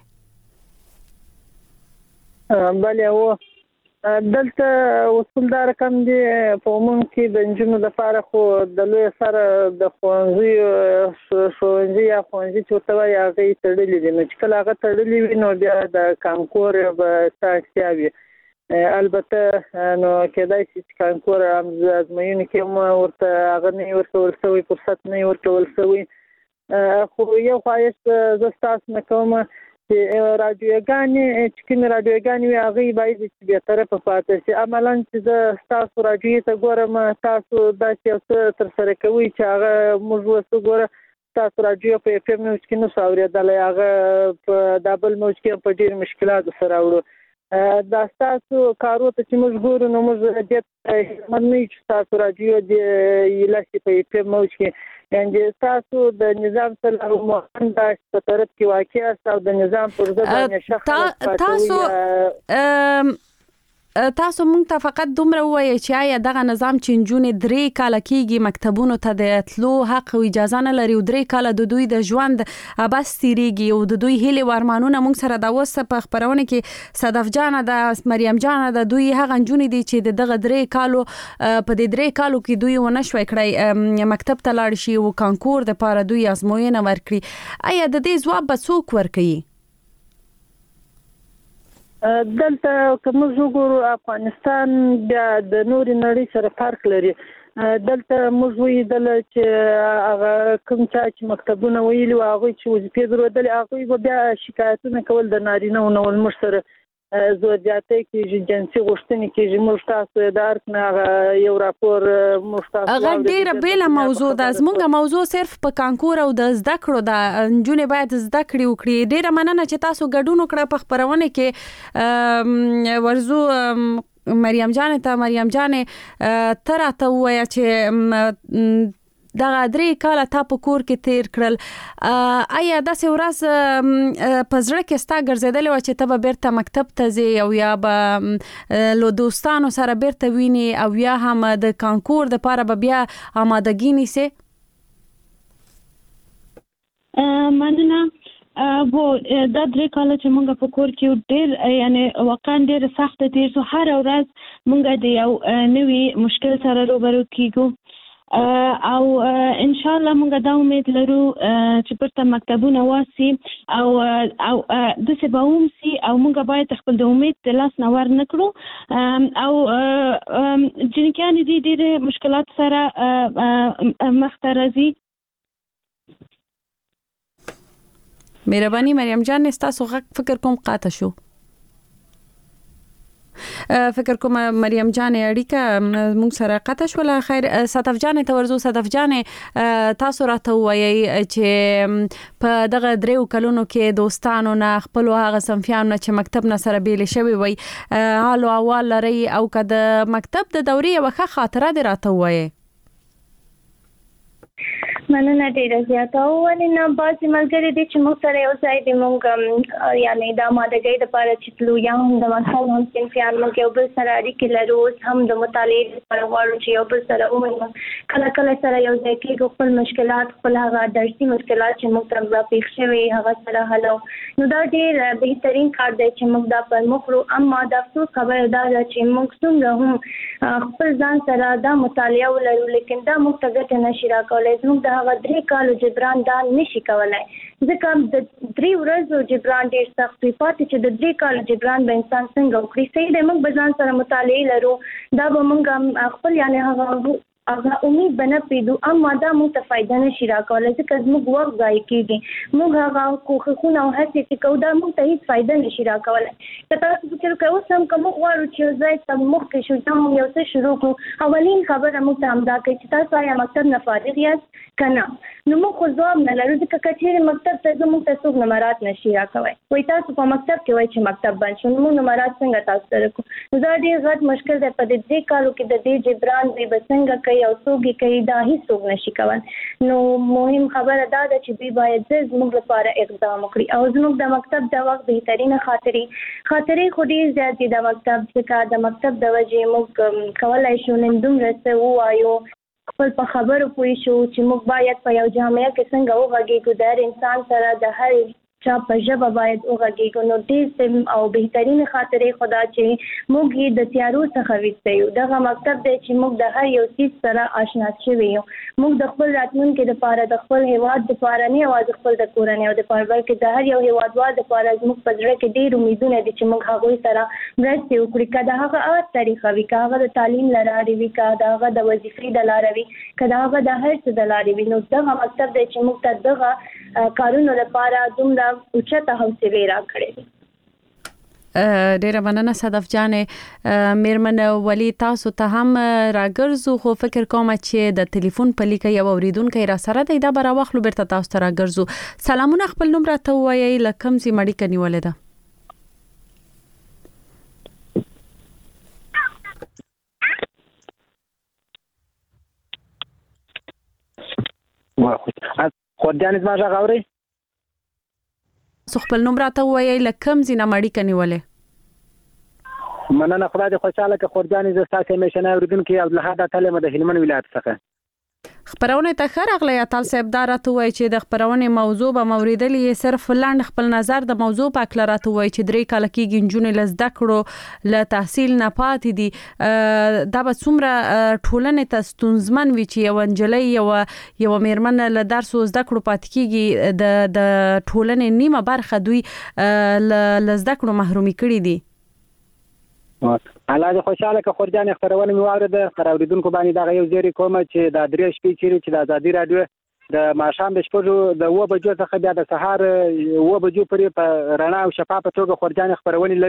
بله و دلته اصول دا رقم دي په عموم کې د نجونو لپاره خو د لوی سره د ښوونځي ښوونځي یا ښوونځي چې ورته وایي هغې تړلي دي نو چې کله هغه تړلي وي نو بیا د کانکور به څه اړتیا وي البته نو کېدای شي چې کانکور ازموینې کې هم ورته هغه نه وي ورکول شوی فرصت نه وي ورکول شوی خو یو خواهش زه ستاسو نه کوم چې راډیوګانې چې کومې راډیوګانې وي هغې باید چې بېطرفه پاتې شي عملاً چې زه ستاسو راډیویې ته ګورم تاسو داسې یو څه ترسره کوئ چې هغه موږ اوس وګوره ستاسو راډیو په اف ام موج کې نه شو اورېدلی هغه په دا بل موج کې په ډېر مشکلاتو سره اورو دا ستاسو کارو ته چې موږ ګورو نو موږ دې ته نه یو چې ستاسو راډیو دې لاسي په اف ام موج کې یعنی تاسو د نظام سره موافق په طرف کې واقع است او د نظام پر ضد باندې شخص تاسو تاسو مونږ ته فقط دومره وایي چې آیا دغه نظام چې نجونې درې کاله کېږي مکتبونو ته د تلو حق او اجازه نه لري او درې کاله د دوی د ژوند بس تیریږي او د دوی هیلې او ارمانونه مونږ سره د اوس په خبرونه کې صدف جان د مریم جان د دوی هغه نجونې دي چې دغه درې کالو په دې درې کالو کې دوی ونه شوي کړی مکتب ته لاړ شي او کانکور د پاره دوی ازموینه ورکړي آیا د دې ځواب به څوک ورکوي؟ دلته که موږ وګورو افغانستان بیا د نورې نړۍ سره فرق لري دلته موږ ولیدل چې هغه کوم چا چې مکتبونه ویلي وو هغوی چې وظیفې درلودلې هغوی به بیا شکایتونه کول د نارینهو نه ول موږ سره زور زیاتې کېږي جنسي غوښتنې کېږي موږ تاسو درک نه یو راپور موږ تاسو هغه ډیره بیل موضوع ده زموږ موضوع صرف په کانکور او د زده کړو د نجونې باید زده کړې وکړي ډیره مننه چې تاسو ګډون وکړه په خبرونه کې ورزو مریم جان ته مریم جان تر اته وای چې دا درې کاله تا په کور کې تیر کړل آیا داسې ورځ په زړه کې ستا ګرځېدلې وه چې ته به بیرته مکتب ته ځې او یا به له دوستانو سره بیرته وینې او یا هم د کانکور دپاره به بیا آمادګي نیسې؟ مننه وو دا درې کاله چې مونږ په کور کې ډېر یعنی واقعا ډېر سخت تیر شو هر ورځ مونږ د یو نوي مشکل سره روبرو کیږو او ان شاء الله موږ دا امید لرو چې پرته مکتبونه واسي او او د څه به هم سي او موږ باید خپل د امید د لاس نه ور نکړو او جنکیان دي ډېر مشکلات سره مخ ته راځي. مهرباني مریم جان تاسو فکر کوم قاطع شو فکر کوم مریم جان اړیکه موږ سره قطع شوله. خیر صدف جان ته ورزو صدف جان تاسو راته وایي چې په دغه دریو کلونو کې دوستانو نه خپل هغه صنفیانو نه چې مکتب نه سره بیل شوی وي حال او احوال لري او که د مکتب د دورې یوه ښه خاطره دې راته ووایي؟ مننه ډیره زیاته او ولې نه بعضې ملګري دي چې موږ سره یو ځای دي موږ یعنې د آمادګۍ دپاره چې تلو یا هم د مکتب هم صنفیان موږ یو بل سره اړیکې لرو اوس هم د مطالعې دپاره غواړو چې یو بل سره ووینو کله کله سره یو ځای کېږو خپل مشکلات خپل هغه درسي مشکلات چې موږ ته راپېښ شوي هغه سره حلو نو دا ډېر بهترین کار دی چې موږ دا پر مخ کړو. اما د افسوس خبره دا ده چې موږ څومره هم خپل ځان سره دا مطالعه ولرو لیکن دا موږ ته ګټه نشي راکولی زموږ د هغه درې کالو جبران دا نشي کولای ځکه د درې ورځو جبران ډېر سخت وي پاتې چې د درې کالو جبران به انسان څنګه وکړي. صحیح دی موږ به ځان سره مطالعې لرو دا به موږ خپل یعنې هغه هغه امید به نه پرېږدو اما دا موږ ته فایده نشي راکولی ځکه زموږ وخت ضایع کېږي موږ هغه کوښښونه او هڅې چې کوو دا موږ ته هېڅ فایده نشي راکولی. که تاسو فکر کوئ اوس هم که موږ غواړو چې یو ځای ته مخکې شو دا موږ یو څه شروع کړو اولین خبره موږ ته همدا کوي چې تاسو آیا مکتب نه فارغ یاست که نه نو موږ خو ځواب نه لرو ځکه که چېرې مکتب ته ځو موږ ته څوک نمرات نشي راکوی وایي تاسو په مکتب کې وایي چې مکتب بند شو نو موږ نمرات څنګه تاسو سره کړو نو دا ډېر غټ مشکل دی په دې درې کالو کې د دې جبران دوی به څنګه کوي او څوک یې کوي دا هیڅوک نشي کولی نو مهم خبره دا ده چې دوی باید زموږ لپاره اقدام وکړي او زموږ د مکتب د وخت بهترینه خاطرې خاطرې خو ډېر زیات دي د مکتب ځکه د مکتب د وجې موږ کولی شو نن دومره څه ووایو خپل په خبرو پوه شو چې موږ باید په یو جامعه کې څنګه وغږېږو د هر انسان سره د هر چا په ژبه باید وغږېږو نو ډېر او بهترینې خاطرې خو دا چې موږ یې د تیارو څخه ویسته یو دغه مکتب دی چې موږ د هر یو څیز سره اشنا شوي یو موږ د خپل راتلونکي دپاره د خپل هېواد دپاره نه یوازې خپل د کورنیو دپاره بلکې د هر یو هېوادوال دپاره زموږ په زړه کې ډېر امیدونه دي چې موږ هغوی سره مرستې وکړي که د هغه هغه طریقه وي که هغه د تعلیم له لارې وي که د هغه د وظیفې د لارې وي که د هغه د هر څه د لارې وي نو دغه مکتب دی چې موږ ته دغه کارونو لپاره دومره اوچته حوصلې راکړې دي. ډیره مننه صدف جانې میرمن ولی تاسو ته هم راګرځو خو فکر کوم چې د ټلیفون په لیکه یو اوریدونکو را سره دی دا به راوخلو بیرته تاسو ته راګرځو. سلامونه خپل نوم راته ووایئ له کوم ځای مړیکه نیولې ده؟ خورجانې زما غږ اورئ؟ تاسو خپل نوم راته ووایئ له کوم ځای نه مړیکه نیولې؟ مننه خدای دې خوشحاله کړه خورجانې زه ستاسې همیشنی اورېدونکی عبدالحد اتل یم د هلمند ولایت څخه. خبرونه ته ښه راغلی اتل صاحب دا راته ووایي چې د خبرونې موضوع به مو اورېدلې صرف لنډ خپل نظر د موضوع په هکله راته ووایي چې درې کاله کېږي نجونې له زده کړو له تحصیل نه پاتې دي دا به څومره ټولنې ته ستونزمن وي چې یوه نجلۍ یوه یوه مېرمن له درسو زده کړو پاتې کېږي د د ټولنې نیمه برخه دوی له زده کړو محرومي کړي دي. الله دې خوشحاله کړه خورجانې خپرونه مې واورېده پر اورېدونکو باندې دغه یو زیری کومه چې دا درې شپې چیرې چې د ازادي راډیو د ماښام د شپږو د اوه بجو څخه بیا د سهار اوه بجو پورې په رڼا او شفافه توګه خورجانې خپرونې لري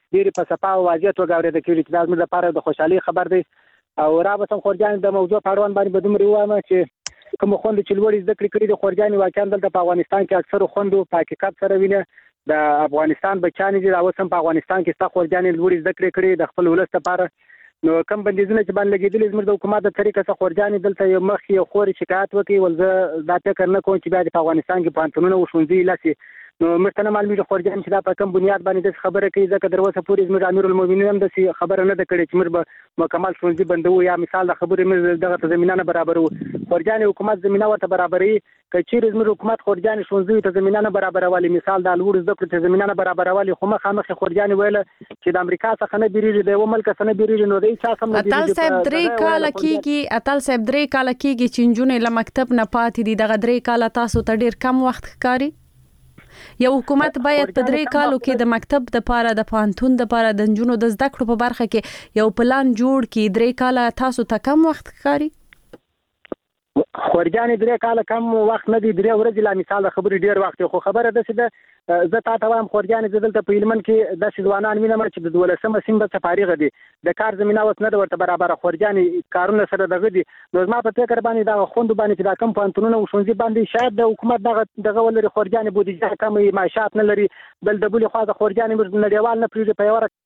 ډېرې په صفا او واضح توګه اورېدل کېږي چې دا زموږ لپاره د خوشحالۍ خبر دی. او رابطه خورجان د موضوع په اړوند باندې به دومره ووایم چې کوم خوند چې لوړې زده کړې کړې د خورجان واقعا دلته په افغانستان کې اکثر خوندو په حقیقت سره ویني د افغانستان بچیان دي اوس هم په افغانستان کې ستا خورجان لوړې زده کړې کړې د خپل ولس لپاره. نو کم بندیزونه چې باندې لګېدلي زموږ د حکومت د طریقه څخه خورجانې دلته یو مخ یو خورې شکایت وکړي ول زه دا فکر نه کوم چې بیا د په افغانستان کې پوهنتونونه او ښوونځي لاسي. نو موږ ته نه معلومیږي خورجان چې دا په کوم بنیاد باندې داسې خبره کوي ځکه تر اوسه پورې زموږ امیرالمؤمنین هم داسې خبره نه ده کړې چې موږ به مکمل ښوونځي بندوو یا مثال د خبرې موږ دغه ته زمینه نه برابروو. خورجان حکومت زمینه ورته برابروي که چیرې زموږ حکومت خورجان ښوونځیو ته زمینه نه برابرولې مثال د لوړو زده کړو ته زمینه نه برابرولې خو مخامخ خورجان ویله چې د امریکا څخه نه بیریږي د یو ملک څخه نه بیریږي نو د هیچا څخه نه بیریږي. اتل صاحب درې کاله کېږي اتل صاحب درې کاله کېږي چې نجونې له مکتب نه پاتې دي. دغه درې کاله تاسو ته ډېر کم وخت ښکاري؟ یو حکومت باید په درې کالو کې د مکتب د پاره د پوهنتون د پاره د نجونو د زده کړو په برخه کې یو پلان جوړ کړي. درې کاله تاسو ته کم وخت ښکاري؟ خورجان درې کاله کم وخت نه دی. درې ورځې لا مثال د خبرې ډېر وخت خو خبره داسې ده زه تا ته وایم خورجان زه دلته په هلمند کې داسې ځوانان وینم چې د دولسمه سیم به فارغه دي د کار زمینه اوس نه ده ورته برابره. خورجان کارونه سره دغه دي. نو زما په فکر باندې دغه خوندو باندې چې دا کم پوهنتونونه او ښوونځي باندې شاید د حکومت دغه دغه ولري خورجان بودیجه کمې معاشات نه لري بل د بلې خوا د خورجان موږ نړیوال نه پرېږدي په یوه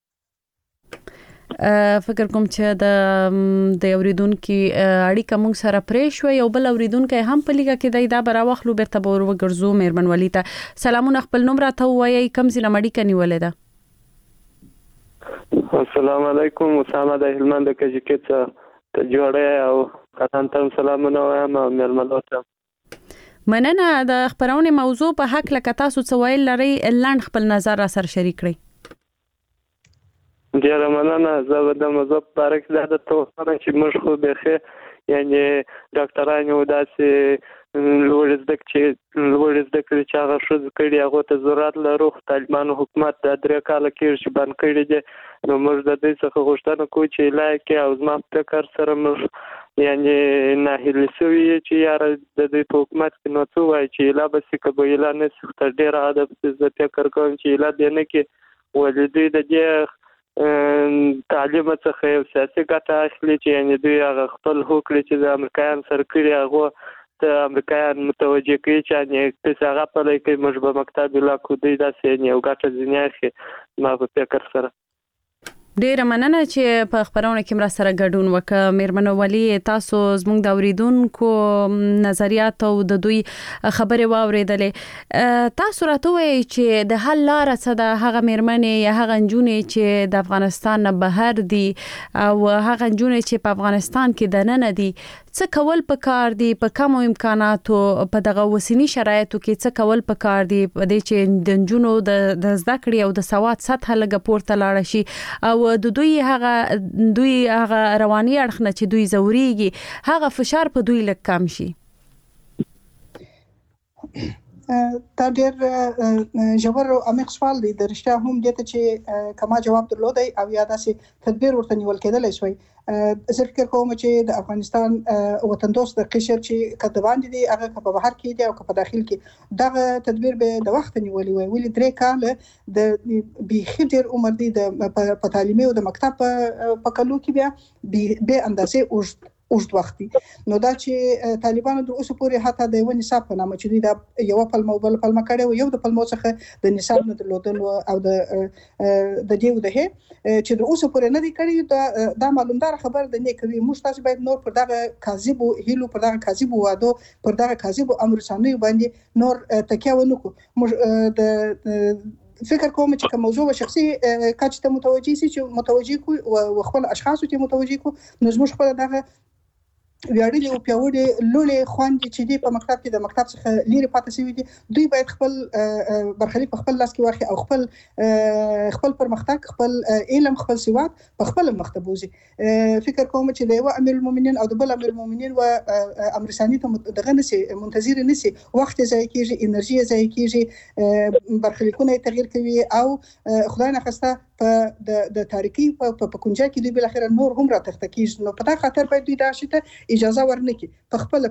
فکر کوم چې د د اوریدونکو اړیکه موږ سره پرې شو. یو بل اوریدونکو هم په لیګه کې د دا براوخلو بیرته به ورګرځو. مهربان ولی ته سلامونه خپل نوم راته وایي کوم ځای اړیکه نیولې ده؟ السلام علیکم اسامه د هلمند کجکت ته جوړه او کتان ته سلامونه وایم مېلمنو ته مننه. د خبرونه موضوع په حق لکه تاسو څه ویل لري لاند خپل نظر را سره شریک کړئ. ډیره مننه. زه به د موضوع په اړه کې دا درته ووایم چې موږ خو بیخي یعنې ډاکټران یو داسې لوړې زده کړې لوړې زده کړې چې هغه ښځو کړي هغو ته ضرورت لرو خو طالبانو حکومت دا درې کاله کېږي چې بند کړي دي. نو موږ د دوی څخه غوښتنه کوو چې ایله یې کړي او زما په فکر سره موږ یعنې ناهیلي شوي یو چې یاره د دوی په حکومت کې نو څه وایي چې ایله به شي که به ایله نه شي. خو تر ډېره حده زه فکر کوم چې ایله دې نه کړي ولې دوی د دې تعلیم څخه یو سیاسي ګټه اخلي چې یعنې دوی هغه خپل هوکړې چې د امریکایانو سره کړي هغو ته امریکایان متوجه کوي چې یعنې داسې هغه پلی کوي موږ به مکتب ولا کو دوی داسې یعنې یو ګټه ځینې اخلي ما په فکر سره. ډیره مننه چې په خبرونه کې مر سره ګډون وکړه. مېرمن ولی تاسو زموږ د اوریدونکو نظریات او د دوی خبرې واوریدلې. تاسو راته وایي چې د حل لار څه ده؟ هغه مېرمنې یا هغه نجونې چې د افغانستان نه بهر دي او هغه نجونې چې په افغانستان کې دننه دي څه کول پکار دي؟ په کومو امکاناتو په دغه وسینی شرایطو کې څه کول پکار دي په دې چې د نجونو د زده کړې او د سواد سطح لږه پورته لاړه شي او د دوی هغه دوی هغه رواني اړخ نه چې دوی زوريږي هغه فشار په دوی لږ کم شي؟ دا ډېر ژور او عمیق سوال دی. د رښتیا هم دې ته چې کما جواب درلودی او یا داسې تدبیر ورته نیول کېدلی شوی. زه فکر کوم چې د افغانستان وطن دوست د قشر چې که د باندې دی هغه که په بهر کې دی او که په داخل کې دغه تدبیر به د وخت نیولی وی. ولې درې کاله د بیخي ډېر عمر دی د په تعلیمي او د مکتب په کلو کې بیا بې اندازې اوږد اوږد وخت دی. نو دا چې طالبانو د اوسه پورې حتی د یو نصاب په نامه چې دوی دا یو پلمه بل پلمه کړي او یو د پلمو څخه د نصاب نه درلودل او د د دیو ده چې د اوسه پورې نه دی کړی دا دا معلومدار خبر د نه کوي. موږ تاسو باید نور پر دغه کاذب هیلو پر دغه کاذب وادو پر دغه کاذب امر رسانیو باندې نور تکیه ونکو. موږ د فکر کوم چې کوم موضوع شخصي کچ ته متوجي سي چې متوجي کو او خپل اشخاص ته متوجي کو نو زموږ خپل دغه ویاړلي او پیاوړي لوړې خوندې چې دی په مکتب کې د مکتب څخه لري پاتې شوي دي دوی باید خپل برخلیک په خپل لاس کې واخلي او خپل خپل پرمختګ خپل علم خپل سواد په خپل مخ ته بوزي. فکر کوم چې د یو امیر المؤمنین او د بل امیر المؤمنین و امر ثاني ته دغه نشي منتظر نشي وخت ضایع کیږي انرژي ضایع کیږي برخلیکونه تغییر کوي او خدای نه خواسته په د د تاریخي په پکونجا کې دوی بل اخر نور هم را تخته کیږي نو په دا خاطر باید دوی دا شته اجازه ورنکي په خپل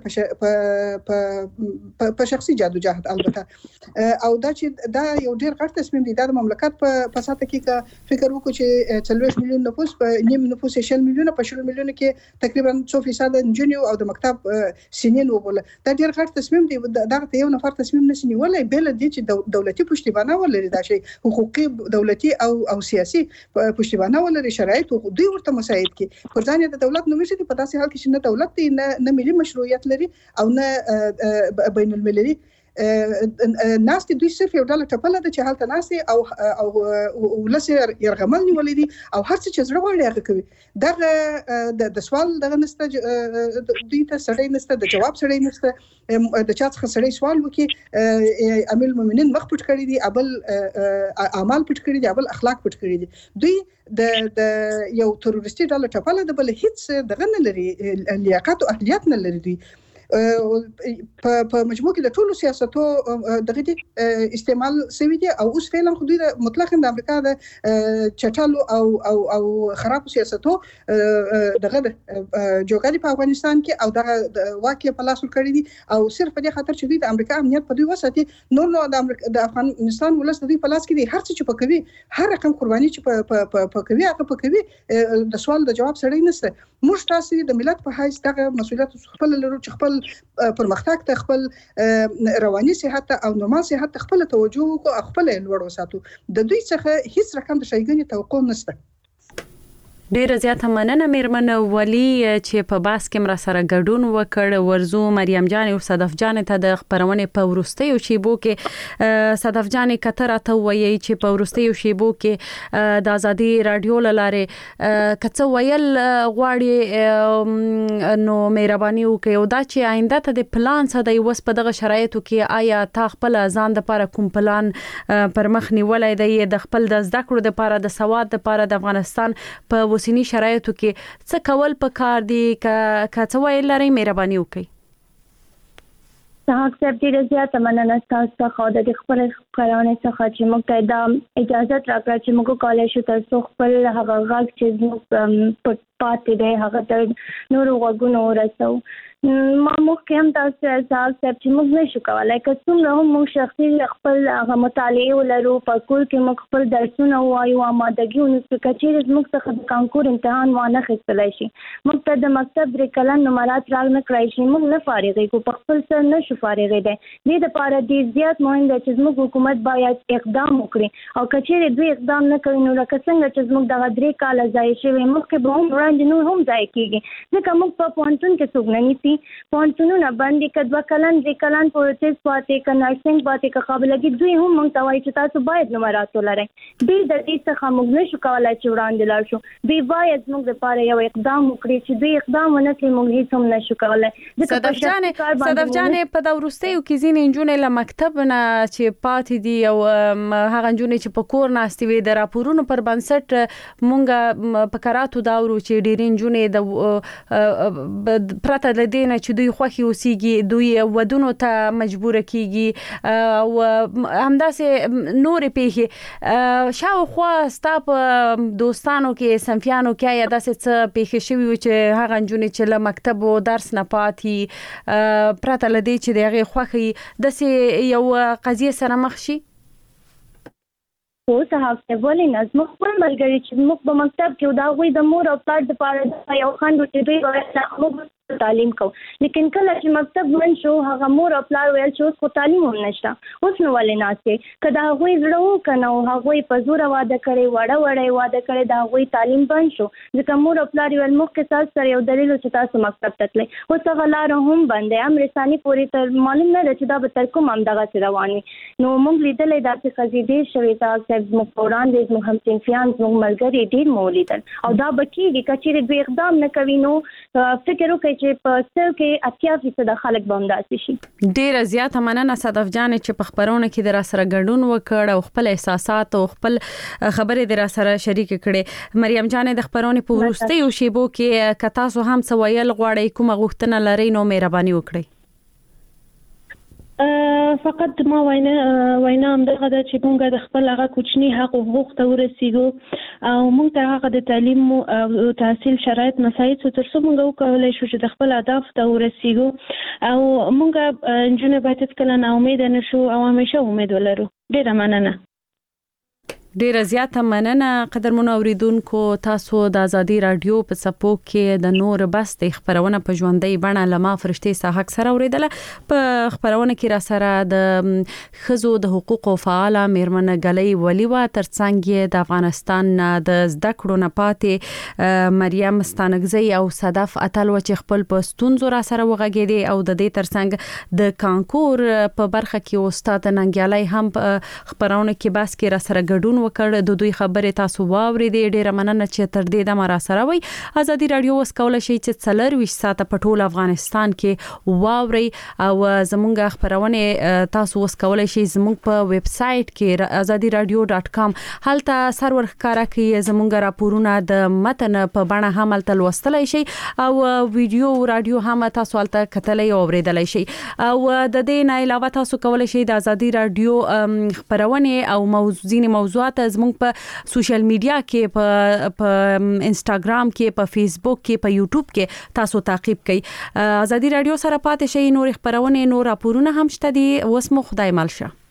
په په شخصي جادوجهد البته او دا چې دا یو ډیر غټ تصمیم دی د مملکت په پساته کې فکر وکړو چې څلوېښت میلیون نفوس په نیم نفوس شل میلیونه په شل میلیونه کې تقریبا څو فیصد نجونې او د مکتب سنین وبول دا ډیر غټ تصمیم دی دا یو نفر تصمیم نشي نیولای بل دی چې دولتي پشتیبانه ولري دا شی حقوقي دولتي او او سیاسي پشتیبانه ولري شرایط دوی ورته مساعد کی پر ځان د دولت نو مشي په داسې حال کې چې نه دولت دی نه نه ملي مشروعیت لري او نه بین المللي ناس دوی صرف یو ډول ټپله د چې حالت ناس او او ولسه يرغمل نیولې دي او هر څه چې زړه وړي هغه کوي دا د سوال دغه نسته دوی ته سړی نسته د جواب سړی نسته د چا څخه سړی سوال وکي امیر المؤمنین مخ پټ کړی دي ابل اعمال پټ کړی دي ابل اخلاق پټ کړی دي دوی د د یو تروریستي ډول ټپله د بل هیڅ دغه نه لري لیاقت او اهلیت نه لري دوی په په مجموع کې د ټولو سیاستو دغه دي استعمال شوی دي او اوس فعلا خو د مطلق د امریکا د چټالو او او او خراب سیاستو دغه د جوګالي په افغانستان کې او د واقع په لاس کړی دي او صرف په دې خاطر چې دوی د امریکا امنیت په دوی وساتي نور نو د امریکا د افغانستان ولس د دوی په لاس کې دي هر څه چې په کوي هر رقم قرباني چې په په کوي هغه په کوي د سوال د جواب سړی نشته موږ تاسو د ملت په حیث دغه مسولیت خپل لرو چې خپل پرمختګ ته خپل رواني صحت او نورمال صحت ته خپل توجه او خپل لوړ وساتو د دوی څخه هیڅ رقم د شایګنې توقع نشته ډیره زیاته مننه میرمن ولی چې په باس کې مر سره ګډون وکړ ورزو مریم جان او صدف جان ته د خبرونه په ورستیو شیبو کې صدف جان کتر ته وایي چې په ورستیو شیبو کې د ازادي رادیو لاره کڅ ویل غواړي نو مهرباني وکړئ او دا چې آینده ته د پلان څه دی وس په دغه شرایطو کې آیا تا خپل ځان د لپاره کوم پلان پر مخ نیولای دی د خپل د زده کړو د لپاره د سواد د لپاره د افغانستان په سینی شرایطو کې څه کول پکار دي ک څه ویل لري مهرباني وکړئ صاحب صاحب دې زیاته مننه تاسو څخه د خپل قرانه څخه چې موږ ته د اجازه راکړه چې موږ کولای شو تاسو خپل هغه غږ چې موږ په پاتې دی هغه د نورو غوږونو ورسو ما مخکې هم تاسو صاحب صاحب چې موږ نشو کولای که څومره هم موږ شخصي خپل هغه مطالعه ولرو په کور کې موږ خپل درسونه وایو آمادګي ونیسو کچېرې موږ څخه د کانکور امتحان وانه خېستلای شي موږ ته د مکتب درې کلن نمرات راغ نه کړای شي موږ نه فارغې کو په خپل سر نشو فارغې دي دې لپاره دې زیات مهم دی چې موږ حکومت باید اقدام وکړي او کچېرې دوی اقدام نه کوي نو لکه څنګه چې موږ دغه درې کال ځای شوی موږ کې به هم وړاندې نور هم ځای کیږي ځکه موږ په پوهنتون کې څوک نه نیسي پوهنتونونه باندې کدو کلن دې کلن پروسس پاتې ک نرسنګ پاتې ک قابلیت دوی هم موږ ته وایي چې تاسو باید نمرات ولرئ دې د دې څخه موږ نشو کولای چې وړاندې لاړ شو دوی باید موږ لپاره یو اقدام وکړي چې دوی اقدام ونه کړي موږ هیڅ هم نشو کولای صدف جان صدف جان په دا ورستیو کې ځینې نجونې له مکتب نه چې پاتې دي او هغه نجونې چې په کور ناستې وي د راپورونو پر بنسټ مونږه په کراتو دا ورو چې ډېرې نجونې د پرته د دې نه چې دوی خوښي اوسېږي دوی ودونو ته مجبور کیږي او همداسې نور پیښې شاوخوا ستا په دوستانو کې سنفیانو کې یا داسې څه پیښې شوي وي چې هغه نجونې چې له مکتب او درس نه پاتې پرته له دې چې د هغې خوښي داسې یو قضیې سره مخ شي خو صاحب ته ولې نه زموږ خپل ملګري چې موږ په مکتب کې دا غوي د مور او پلار دپاره یو خنډ چې دوی وایي تعلیم کو لیکن کله چې مکتب من شو هغه مور او پلار ویل چې اوس خو تعلیم هم نشته اوس نو ولې ناشته کدا هغوی زړه کنه او هغوی په زور واده کړي وړه وړه واده کړي دا هغوی تعلیم بند شو ځکه مور او پلار ویل موږ کې تاسو سره یو دلیل چې تاسو مکتب ته تللی اوس هغه لار هم بندې هم رساني پوری تر معلوم نه ده چې دا به تر کوم هم دغه رواني نو موږ لیدلې دا چې قضیې شوي تاسو موږ قرآن دې موږ هم سنفیان موږ ملګری ډیر مولیدل او دا بکیږي کچېرې دوی اقدام نه کوي نو فکر وکړي چې په څو کې اتیا فیصد خلک به همداسې شي ډیره زیاته مننه صدف جان چې په خبرونه کې در سره ګډون وکړ او خپل احساسات او خپل خبرې در سره شریک کړي مریم جان د خبرونه په ورستیو شیبو کې ک تاسو هم څه ویل غواړئ کومه غوښتنه لرئ نو مهرباني وکړئ فقط ما وینا وینا هم دغه د چې موږ د خپل هغه کوچني حق او حقوق ته ورسیږو او موږ ته هغه د تعلیم او تحصیل شرایط مساعد تر څو موږ وکولای شو چې د خپل اهداف ته ورسیږو او موږ جنونه باید کله نه امید نشو او همیشه امید ولرو. ډیره مننه. ډیره زیاته مننه قدرمن اوریدونکو. تاسو د ازادي رادیو په سپو کې د نور بس د خبرونه په ژوندۍ بڼه لمه فرشتي ساحق سره اوریدله. په خبرونه کې را سره د خزو د حقوقو فعال میرمن غلي ولیوا ترڅنګ د افغانستان د زده کړو نه پاتې مریم ستانګزی او صدف اتل و چې خپل پستونزو را سره وغږیدي او د دې ترڅنګ د کانکور په برخه کې استاد ننګیالي هم خبرونه کې بس کې را سره ګډون وکړ. د دوی خبرې تاسو واورېدې. ډیره مننه چې تر دې دمه را سره وي. ازادي رادیو اوس کولای شي چې څلور ویشت ساعته په ټول افغانستان کې واوري او زموږ خبرونه تاسو اوس کولای شي زموږ په ویب سټ کې azadi radio dot com هلته سرور ښکارا کې زموږ راپورونه د متن په بڼه هم هلته لوستلای شي او ویډیو رادیو هم تاسو هلته کتلای او اوریدلای شي او د دې نه علاوه تاسو کولای شي د ازادي رادیو خبرونه او موضوعي موضوعات زموږ په سوشل میډیا کې په په انستګرام کې په فیسبوک کې په یوټیوب کې تاسو تعقیب کړئ. ازادي رادیو سره پاتې شئ. نور خبرونه نور راپورونه هم شته دي. اوس مو خدای مل شه.